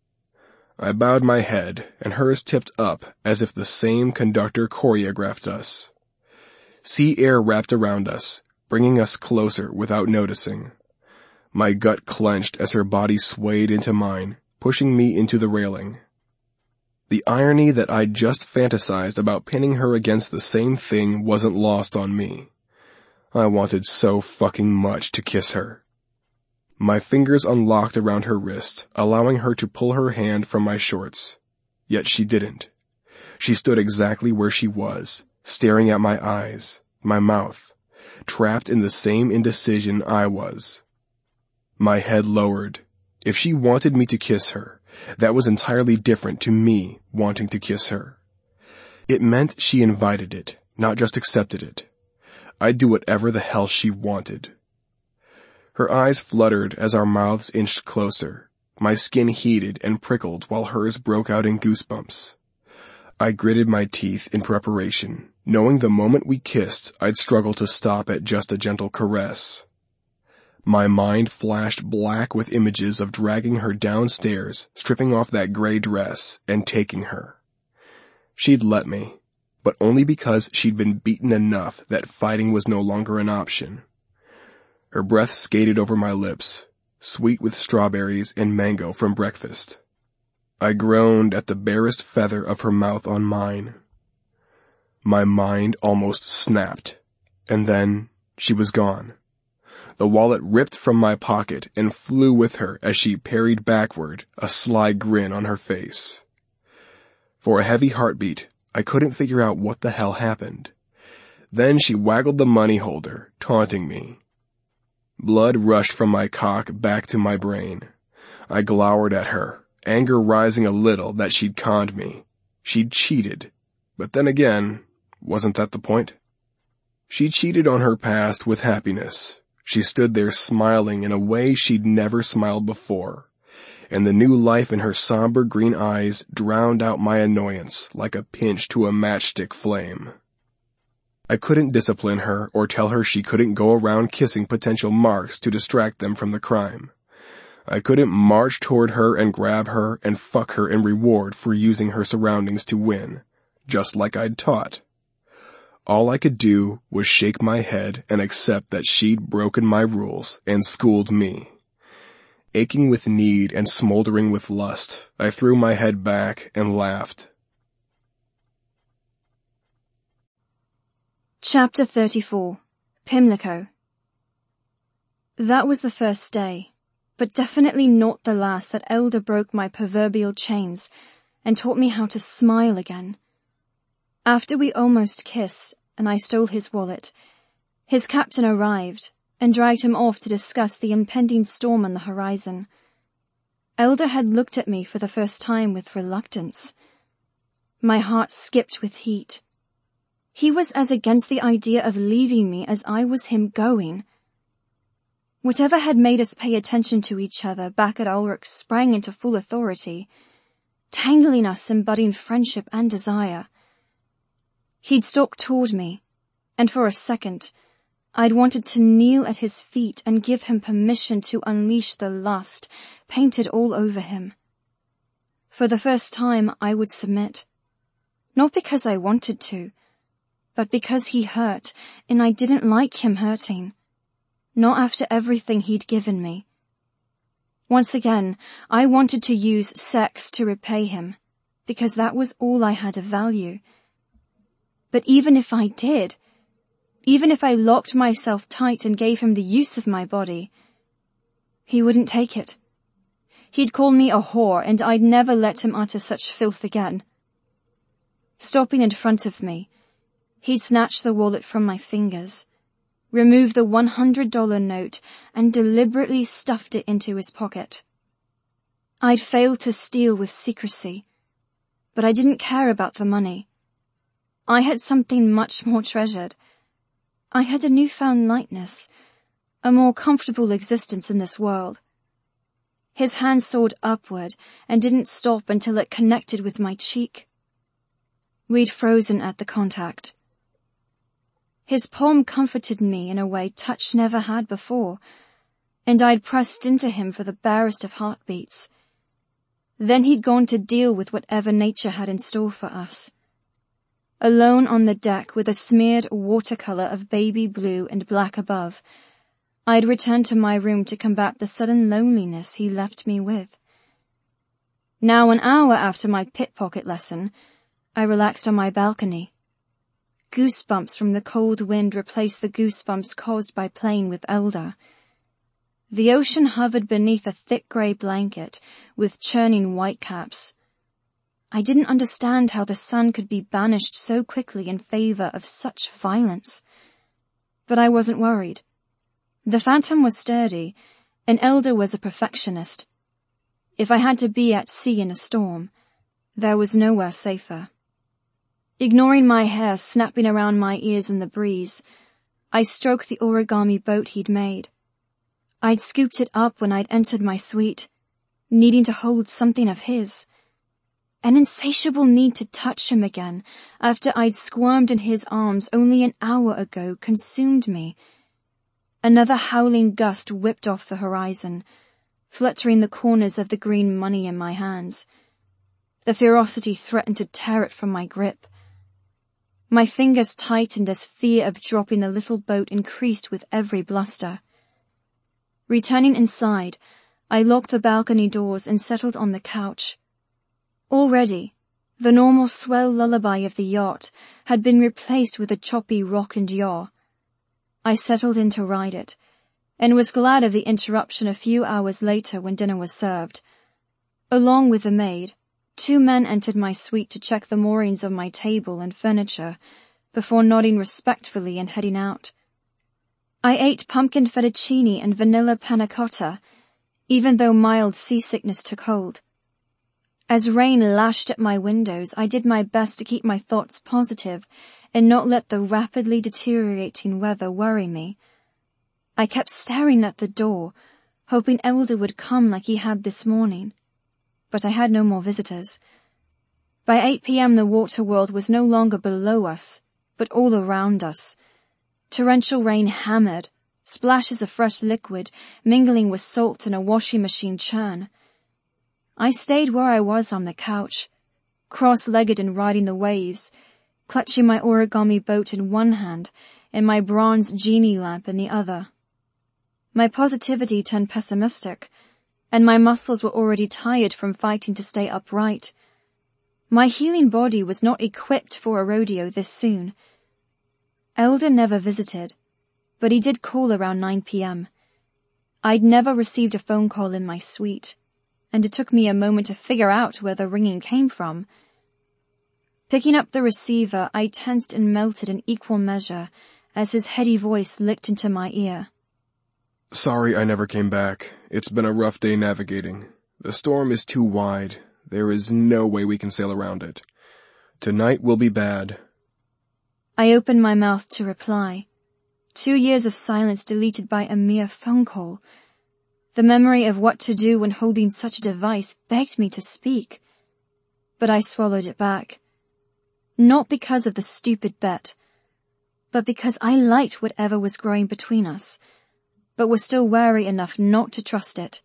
[SPEAKER 2] I bowed my head, and hers tipped up as if the same conductor choreographed us. Sea air wrapped around us, bringing us closer without noticing. My gut clenched as her body swayed into mine, pushing me into the railing. The irony that I'd just fantasized about pinning her against the same thing wasn't lost on me. I wanted so fucking much to kiss her. My fingers unlocked around her wrist, allowing her to pull her hand from my shorts. Yet she didn't. She stood exactly where she was, staring at my eyes, my mouth, trapped in the same indecision I was. My head lowered. If she wanted me to kiss her, that was entirely different to me wanting to kiss her. It meant she invited it, not just accepted it. I'd do whatever the hell she wanted. Her eyes fluttered as our mouths inched closer. My skin heated and prickled while hers broke out in goosebumps. I gritted my teeth in preparation, knowing the moment we kissed, I'd struggle to stop at just a gentle caress. My mind flashed black with images of dragging her downstairs, stripping off that gray dress, and taking her. She'd let me. but only because she'd been beaten enough that fighting was no longer an option. Her breath skated over my lips, sweet with strawberries and mango from breakfast. I groaned at the barest feather of her mouth on mine. My mind almost snapped, and then she was gone. The wallet ripped from my pocket and flew with her as she parried backward, a sly grin on her face. For a heavy heartbeat, I couldn't figure out what the hell happened. Then she waggled the money holder, taunting me. Blood rushed from my cock back to my brain. I glowered at her, anger rising a little that she'd conned me. She'd cheated. But then again, wasn't that the point? She cheated on her past with happiness. She stood there smiling in a way she'd never smiled before, and the new life in her somber green eyes drowned out my annoyance like a pinch to a matchstick flame. I couldn't discipline her or tell her she couldn't go around kissing potential marks to distract them from the crime. I couldn't march toward her and grab her and fuck her in reward for using her surroundings to win, just like I'd taught. All I could do was shake my head and accept that she'd broken my rules and schooled me. Aching with need and smoldering with lust, I threw my head back and laughed.
[SPEAKER 1] Chapter thirty-four. Pimlico. That was the first day, but definitely not the last that Elder broke my proverbial chains and taught me how to smile again. After we almost kissed and I stole his wallet, his captain arrived and dragged him off to discuss the impending storm on the horizon. Elder had looked at me for the first time with reluctance. My heart skipped with heat. He was as against the idea of leaving me as I was him going. Whatever had made us pay attention to each other back at Ulrich sprang into full authority, tangling us in budding friendship and desire. He'd stalked toward me, and for a second, I'd wanted to kneel at his feet and give him permission to unleash the lust painted all over him. For the first time, I would submit. Not because I wanted to, but because he hurt, and I didn't like him hurting. Not after everything he'd given me. Once again, I wanted to use sex to repay him, because that was all I had of value. But even if I did, even if I locked myself tight and gave him the use of my body, he wouldn't take it. He'd call me a whore, and I'd never let him utter such filth again. Stopping in front of me, he'd snatched the wallet from my fingers, removed the one hundred dollar note, and deliberately stuffed it into his pocket. I'd failed to steal with secrecy, but I didn't care about the money. I had something much more treasured. I had a newfound lightness, a more comfortable existence in this world. His hand soared upward and didn't stop until it connected with my cheek. We'd frozen at the contact. His palm comforted me in a way touch never had before, and I'd pressed into him for the barest of heartbeats. Then he'd gone to deal with whatever nature had in store for us. Alone on the deck with a smeared watercolor of baby blue and black above, I'd returned to my room to combat the sudden loneliness he left me with. Now an hour after my pickpocket lesson, I relaxed on my balcony. Goosebumps from the cold wind replaced the goosebumps caused by playing with Elder. The ocean hovered beneath a thick grey blanket with churning whitecaps. I didn't understand how the sun could be banished so quickly in favor of such violence. But I wasn't worried. The Phantom was sturdy, and Elder was a perfectionist. If I had to be at sea in a storm, there was nowhere safer. Ignoring my hair snapping around my ears in the breeze, I stroked the origami boat he'd made. I'd scooped it up when I'd entered my suite, needing to hold something of his. An insatiable need to touch him again after I'd squirmed in his arms only an hour ago consumed me. Another howling gust whipped off the horizon, fluttering the corners of the green money in my hands. The ferocity threatened to tear it from my grip. My fingers tightened as fear of dropping the little boat increased with every bluster. Returning inside, I locked the balcony doors and settled on the couch. Already, the normal swell lullaby of the yacht had been replaced with a choppy rock and yaw. I settled in to ride it, and was glad of the interruption a few hours later when dinner was served. Along with the maid, two men entered my suite to check the moorings of my table and furniture, before nodding respectfully and heading out. I ate pumpkin fettuccine and vanilla panna cotta, even though mild seasickness took hold. As rain lashed at my windows, I did my best to keep my thoughts positive and not let the rapidly deteriorating weather worry me. I kept staring at the door, hoping Elder would come like he had this morning. But I had no more visitors. By eight p.m. the water world was no longer below us, but all around us. Torrential rain hammered, splashes of fresh liquid mingling with salt in a washing machine churn. I stayed where I was on the couch, cross-legged and riding the waves, clutching my origami boat in one hand and my bronze genie lamp in the other. My positivity turned pessimistic, and my muscles were already tired from fighting to stay upright. My healing body was not equipped for a rodeo this soon. Elder never visited, but he did call around nine p.m. I'd never received a phone call in my suite, and it took me a moment to figure out where the ringing came from. Picking up the receiver, I tensed and melted in equal measure as his heady voice licked into my ear.
[SPEAKER 2] Sorry I never came back. It's been a rough day navigating. The storm is too wide. There is no way we can sail around it. Tonight will be bad.
[SPEAKER 1] I opened my mouth to reply. Two years of silence deleted by a mere phone call. The memory of what to do when holding such a device begged me to speak. But I swallowed it back. Not because of the stupid bet, but because I liked whatever was growing between us, but was still wary enough not to trust it.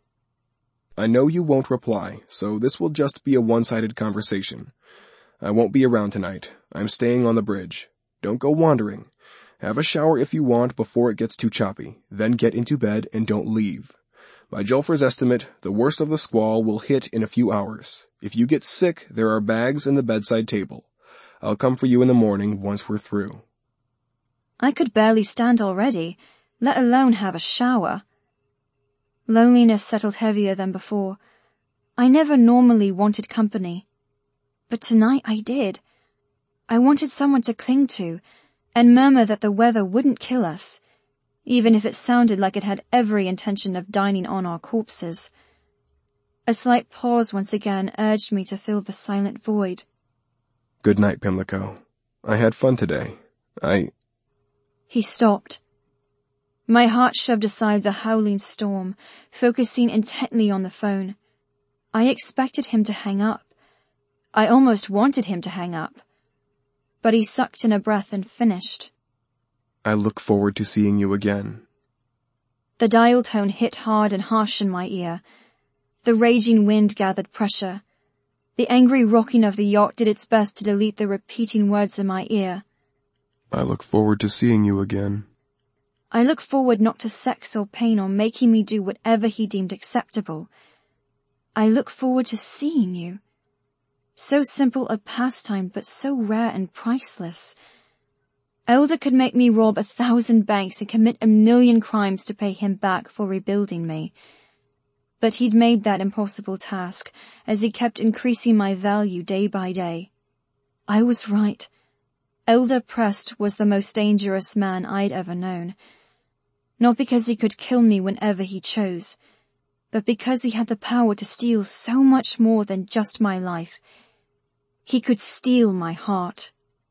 [SPEAKER 2] I know you won't reply, so this will just be a one-sided conversation. I won't be around tonight. I'm staying on the bridge. Don't go wandering. Have a shower if you want before it gets too choppy. Then get into bed and don't leave. By Jolfer's estimate, the worst of the squall will hit in a few hours. If you get sick, there are bags in the bedside table. I'll come for you in the morning once we're through.
[SPEAKER 1] I could barely stand already, let alone have a shower. Loneliness settled heavier than before. I never normally wanted company, but tonight I did. I wanted someone to cling to and murmur that the weather wouldn't kill us, even if it sounded like it had every intention of dining on our corpses. A slight pause once again urged me to fill the silent void.
[SPEAKER 2] Good night, Pimlico. I had fun today. I...
[SPEAKER 1] He stopped. My heart shoved aside the howling storm, focusing intently on the phone. I expected him to hang up. I almost wanted him to hang up. But he sucked in a breath and finished.
[SPEAKER 2] I look forward to seeing you again.
[SPEAKER 1] The dial tone hit hard and harsh in my ear. The raging wind gathered pressure. The angry rocking of the yacht did its best to delete the repeating words in my ear.
[SPEAKER 2] I look forward to seeing you again.
[SPEAKER 1] I look forward not to sex or pain or making me do whatever he deemed acceptable. I look forward to seeing you. So simple a pastime, but so rare and priceless. Elder could make me rob a thousand banks and commit a million crimes to pay him back for rebuilding me. But he'd made that impossible task, as he kept increasing my value day by day. I was right. Elder Prest was the most dangerous man I'd ever known. Not because he could kill me whenever he chose, but because he had the power to steal so much more than just my life. He could steal my heart.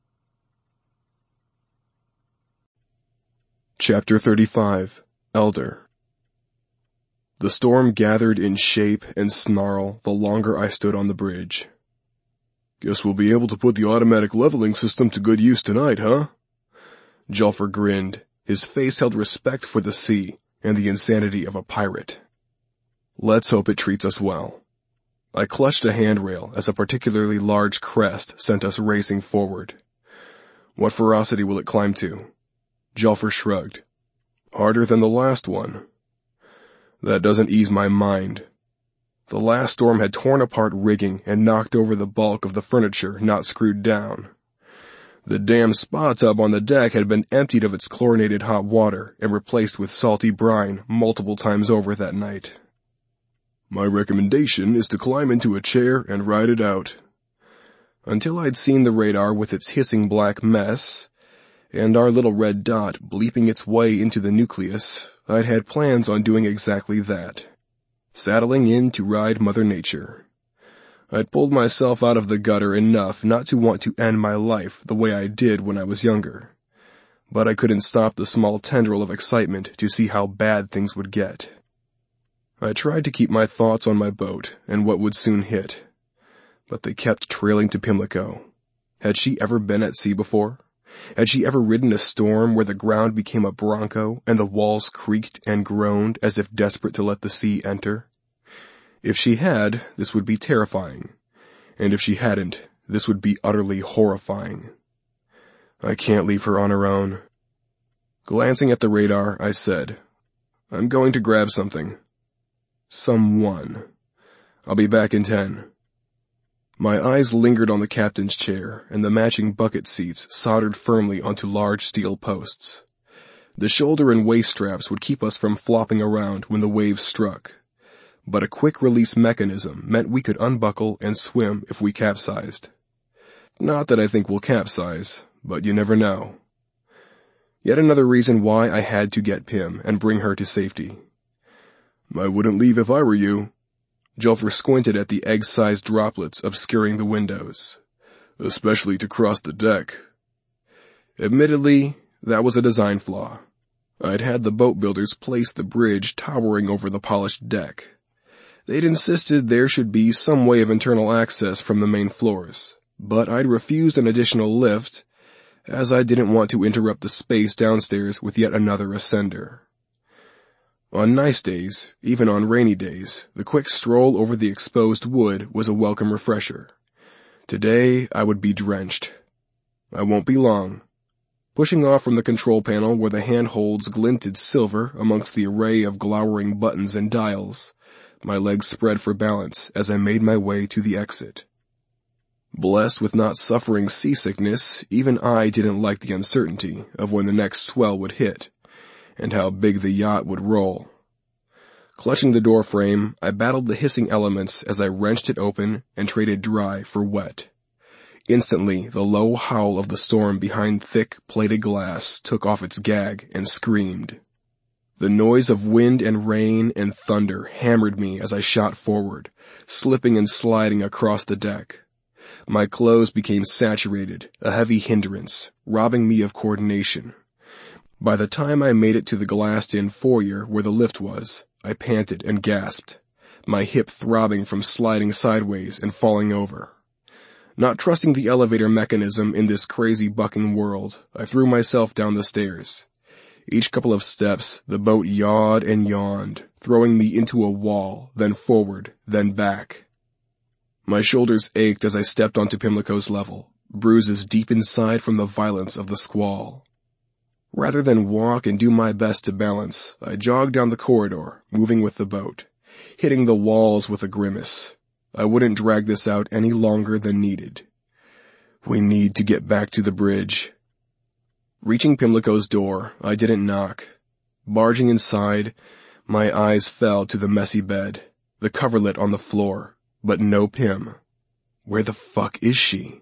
[SPEAKER 2] Chapter thirty-five. Elder. The storm gathered in shape and snarl the longer I stood on the bridge. Guess we'll be able to put the automatic leveling system to good use tonight, huh? Jolfer grinned. His face held respect for the sea and the insanity of a pirate. Let's hope it treats us well. I clutched a handrail as a particularly large crest sent us racing forward. What ferocity will it climb to? Julfer shrugged. Harder than the last one. That doesn't ease my mind. The last storm had torn apart rigging and knocked over the bulk of the furniture not screwed down. The damn spa tub on the deck had been emptied of its chlorinated hot water and replaced with salty brine multiple times over that night. My recommendation is to climb into a chair and ride it out. Until I'd seen the radar with its hissing black mess, and our little red dot bleeping its way into the nucleus, I'd had plans on doing exactly that. Saddling in to ride Mother Nature. I'd pulled myself out of the gutter enough not to want to end my life the way I did when I was younger. But I couldn't stop the small tendril of excitement to see how bad things would get. I tried to keep my thoughts on my boat and what would soon hit, but they kept trailing to Pimlico. Had she ever been at sea before? Had she ever ridden a storm where the ground became a bronco and the walls creaked and groaned as if desperate to let the sea enter? If she had, this would be terrifying, and if she hadn't, this would be utterly horrifying. I can't leave her on her own. Glancing at the radar, I said, I'm going to grab something. Someone. I'll be back in ten. My eyes lingered on the captain's chair and the matching bucket seats soldered firmly onto large steel posts. The shoulder and waist straps would keep us from flopping around when the waves struck, but a quick release mechanism meant we could unbuckle and swim if we capsized. Not that I think we'll capsize, but you never know. Yet another reason why I had to get Pim and bring her to safety. I wouldn't leave if I were you. Julfer squinted at the egg-sized droplets obscuring the windows. Especially to cross the deck. Admittedly, that was a design flaw. I'd had the boat builders place the bridge towering over the polished deck. They'd insisted there should be some way of internal access from the main floors, but I'd refused an additional lift, as I didn't want to interrupt the space downstairs with yet another ascender. On nice days, even on rainy days, the quick stroll over the exposed wood was a welcome refresher. Today, I would be drenched. I won't be long. Pushing off from the control panel where the handholds glinted silver amongst the array of glowering buttons and dials, my legs spread for balance as I made my way to the exit. Blessed with not suffering seasickness, even I didn't like the uncertainty of when the next swell would hit, and how big the yacht would roll. Clutching the door frame, I battled the hissing elements as I wrenched it open and traded dry for wet. Instantly, the low howl of the storm behind thick, plated glass took off its gag and screamed. The noise of wind and rain and thunder hammered me as I shot forward, slipping and sliding across the deck. My clothes became saturated, a heavy hindrance, robbing me of coordination. By the time I made it to the glassed-in foyer where the lift was, I panted and gasped, my hip throbbing from sliding sideways and falling over. Not trusting the elevator mechanism in this crazy bucking world, I threw myself down the stairs. Each couple of steps, the boat yawed and yawned, throwing me into a wall, then forward, then back. My shoulders ached as I stepped onto Pimlico's level, bruises deep inside from the violence of the squall. Rather than walk and do my best to balance, I jogged down the corridor, moving with the boat, hitting the walls with a grimace. I wouldn't drag this out any longer than needed. We need to get back to the bridge. Reaching Pimlico's door, I didn't knock. Barging inside, my eyes fell to the messy bed, the coverlet on the floor, but no Pim. Where the fuck is she?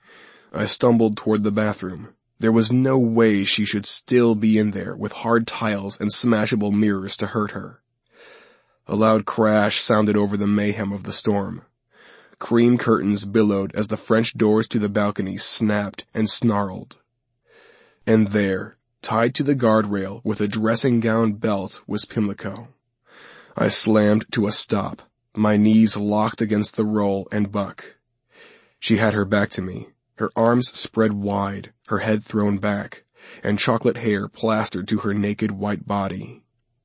[SPEAKER 2] I stumbled toward the bathroom. There was no way she should still be in there with hard tiles and smashable mirrors to hurt her. A loud crash sounded over the mayhem of the storm. Cream curtains billowed as the French doors to the balcony snapped and snarled. And there, tied to the guardrail with a dressing gown belt, was Pimlico. I slammed to a stop, my knees locked against the roll and buck. She had her back to me, her arms spread wide, her head thrown back, and chocolate hair plastered to her naked white body.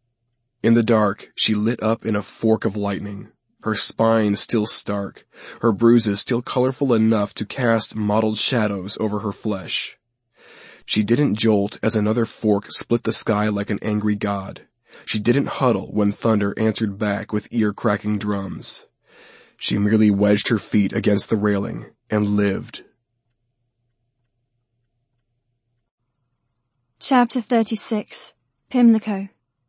[SPEAKER 2] In the dark, she lit up in a fork of lightning, her spine still stark, her bruises still colorful enough to cast mottled shadows over her flesh. She didn't jolt as another fork split the sky like an angry god. She didn't huddle when thunder answered back with ear-cracking drums. She merely wedged her feet against the railing and lived.
[SPEAKER 1] Chapter thirty-six. Pimlico.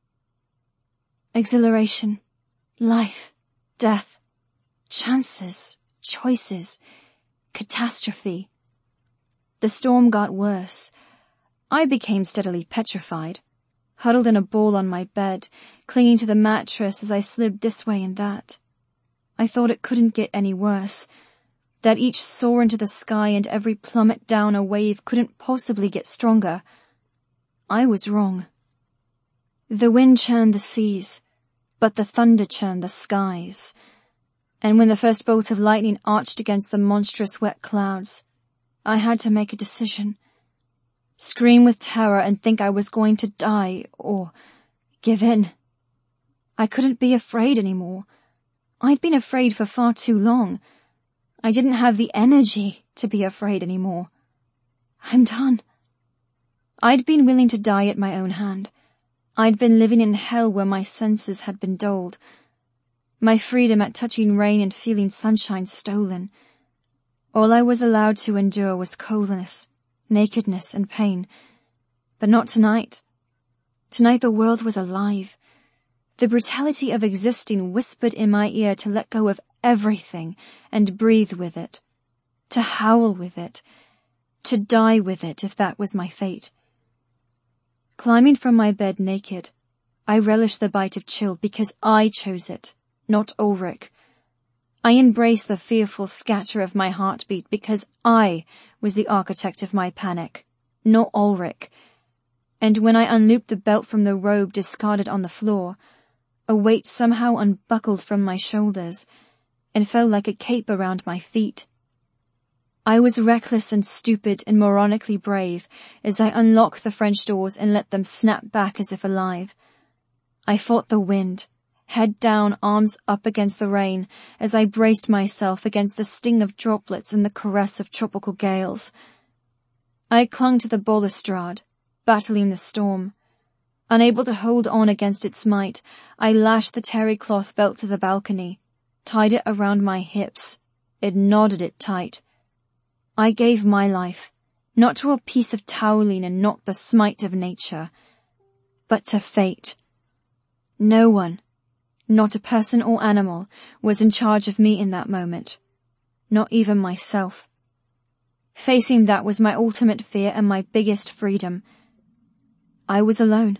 [SPEAKER 1] Exhilaration. Life. Death. Chances. Choices. Catastrophe. The storm got worse. I became steadily petrified, huddled in a ball on my bed, clinging to the mattress as I slid this way and that. I thought it couldn't get any worse, that each soar into the sky and every plummet down a wave couldn't possibly get stronger. I was wrong. The wind churned the seas, but the thunder churned the skies. And when the first bolt of lightning arched against the monstrous wet clouds, I had to make a decision. Scream with terror and think I was going to die, or give in. I couldn't be afraid anymore. I'd been afraid for far too long. I didn't have the energy to be afraid anymore. I'm done. I'd been willing to die at my own hand. I'd been living in hell where my senses had been dulled. My freedom at touching rain and feeling sunshine stolen. All I was allowed to endure was coldness, nakedness, and pain. But not tonight. Tonight the world was alive. The brutality of existing whispered in my ear to let go of everything and breathe with it. To howl with it. To die with it if that was my fate. Climbing from my bed naked, I relished the bite of chill because I chose it, not Ulrich. I embraced the fearful scatter of my heartbeat because I was the architect of my panic, not Ulrich. And when I unlooped the belt from the robe discarded on the floor, a weight somehow unbuckled from my shoulders and fell like a cape around my feet. I was reckless and stupid and moronically brave as I unlocked the French doors and let them snap back as if alive. I fought the wind, head down, arms up against the rain, as I braced myself against the sting of droplets and the caress of tropical gales. I clung to the balustrade, battling the storm. Unable to hold on against its might, I lashed the terry cloth belt to the balcony, tied it around my hips, and knotted it tight. I gave my life, not to a piece of toweling and not the smite of nature, but to fate. No one, not a person or animal, was in charge of me in that moment, not even myself. Facing that was my ultimate fear and my biggest freedom. I was alone.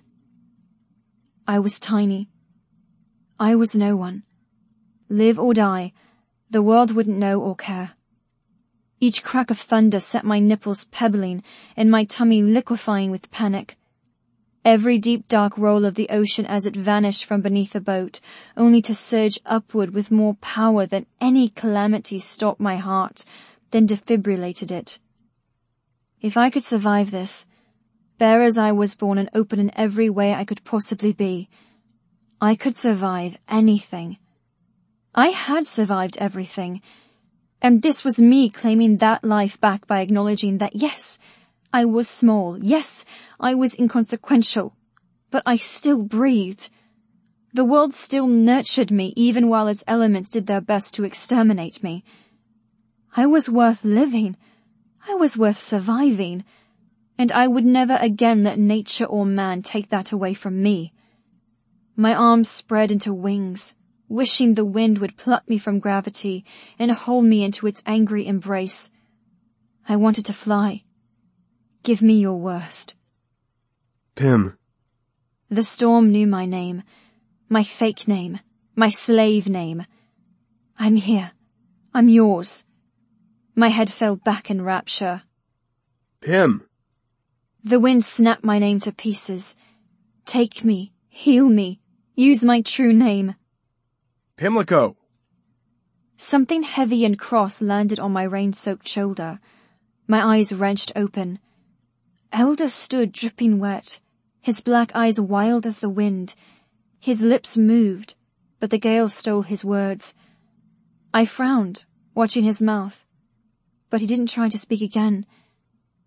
[SPEAKER 1] I was tiny. I was no one. Live or die, the world wouldn't know or care. Each crack of thunder set my nipples pebbling and my tummy liquefying with panic. Every deep dark roll of the ocean as it vanished from beneath the boat, only to surge upward with more power than any calamity stopped my heart, then defibrillated it. If I could survive this, bare as I was born and open in every way I could possibly be, I could survive anything. I had survived everything. And this was me claiming that life back by acknowledging that yes, I was small, yes, I was inconsequential, but I still breathed. The world still nurtured me even while its elements did their best to exterminate me. I was worth living. I was worth surviving. And I would never again let nature or man take that away from me. My arms spread into wings, wishing the wind would pluck me from gravity and hold me into its angry embrace. I wanted to fly. Give me your worst.
[SPEAKER 2] Pim.
[SPEAKER 1] The storm knew my name, my fake name, my slave name. I'm here. I'm yours. My head fell back in rapture.
[SPEAKER 2] Pim.
[SPEAKER 1] The wind snapped my name to pieces. Take me, heal me, use my true name.
[SPEAKER 2] Pimlico.
[SPEAKER 1] Something heavy and cross landed on my rain-soaked shoulder. My eyes wrenched open. Elder stood dripping wet, his black eyes wild as the wind. His lips moved, but the gale stole his words. I frowned, watching his mouth, but he didn't try to speak again.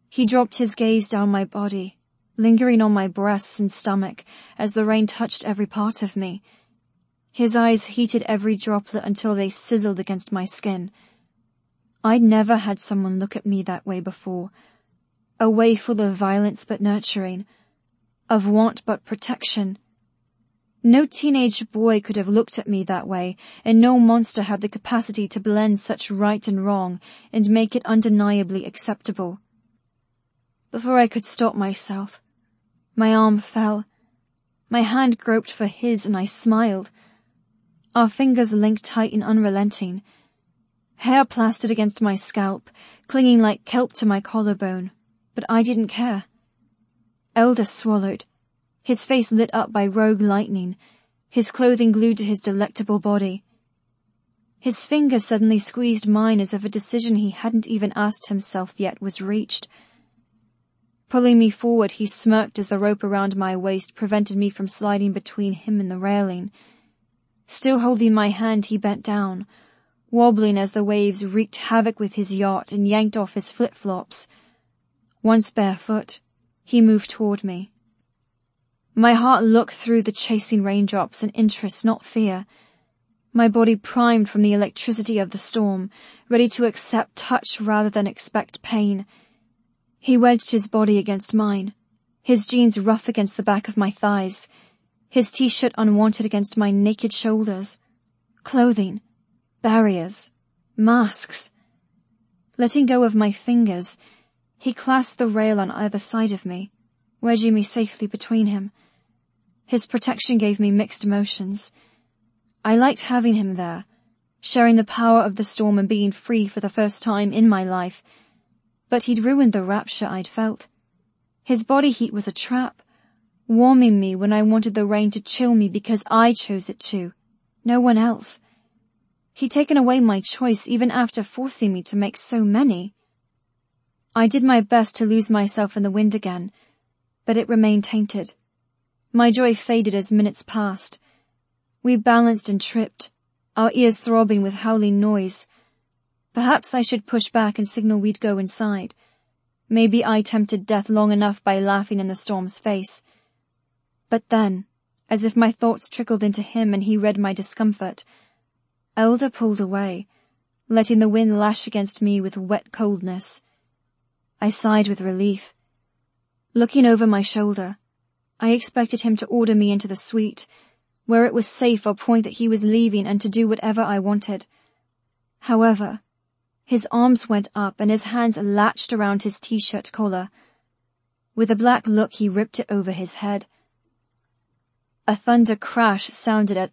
[SPEAKER 1] He dropped his gaze down my body, lingering on my breasts and stomach as the rain touched every part of me. His eyes heated every droplet until they sizzled against my skin. I'd never had someone look at me that way before. A way full of violence but nurturing, of want but protection. No teenage boy could have looked at me that way, and no monster had the capacity to blend such right and wrong and make it undeniably acceptable. Before I could stop myself, my arm fell. My hand groped for his and I smiled. Our fingers linked tight and unrelenting. Hair plastered against my scalp, clinging like kelp to my collarbone, but I didn't care. Elder swallowed, his face lit up by rogue lightning, his clothing glued to his delectable body. His fingers suddenly squeezed mine as if a decision he hadn't even asked himself yet was reached. Pulling me forward, he smirked as the rope around my waist prevented me from sliding between him and the railing. Still holding my hand, he bent down, wobbling as the waves wreaked havoc with his yacht and yanked off his flip-flops. Once barefoot, he moved toward me. My heart looked through the chasing raindrops in interest, not fear. My body primed from the electricity of the storm, ready to accept touch rather than expect pain. He wedged his body against mine, his jeans rough against the back of my thighs, his t-shirt unwanted against my naked shoulders. Clothing, barriers, masks. Letting go of my fingers, he clasped the rail on either side of me, wedging me safely between him. His protection gave me mixed emotions. I liked having him there, sharing the power of the storm and being free for the first time in my life, but he'd ruined the rapture I'd felt. His body heat was a trap, warming me when I wanted the rain to chill me because I chose it to, no one else. He'd taken away my choice even after forcing me to make so many. I did my best to lose myself in the wind again, but it remained tainted. My joy faded as minutes passed. We balanced and tripped, our ears throbbing with howling noise. Perhaps I should push back and signal we'd go inside. Maybe I tempted death long enough by laughing in the storm's face. But then, as if my thoughts trickled into him and he read my discomfort, Elder pulled away, letting the wind lash against me with wet coldness. I sighed with relief. Looking over my shoulder, I expected him to order me into the suite, where it was safe or point that he was leaving and to do whatever I wanted. However, his arms went up and his hands latched around his t-shirt collar. With a black look, he ripped it over his head. A thunder crash sounded at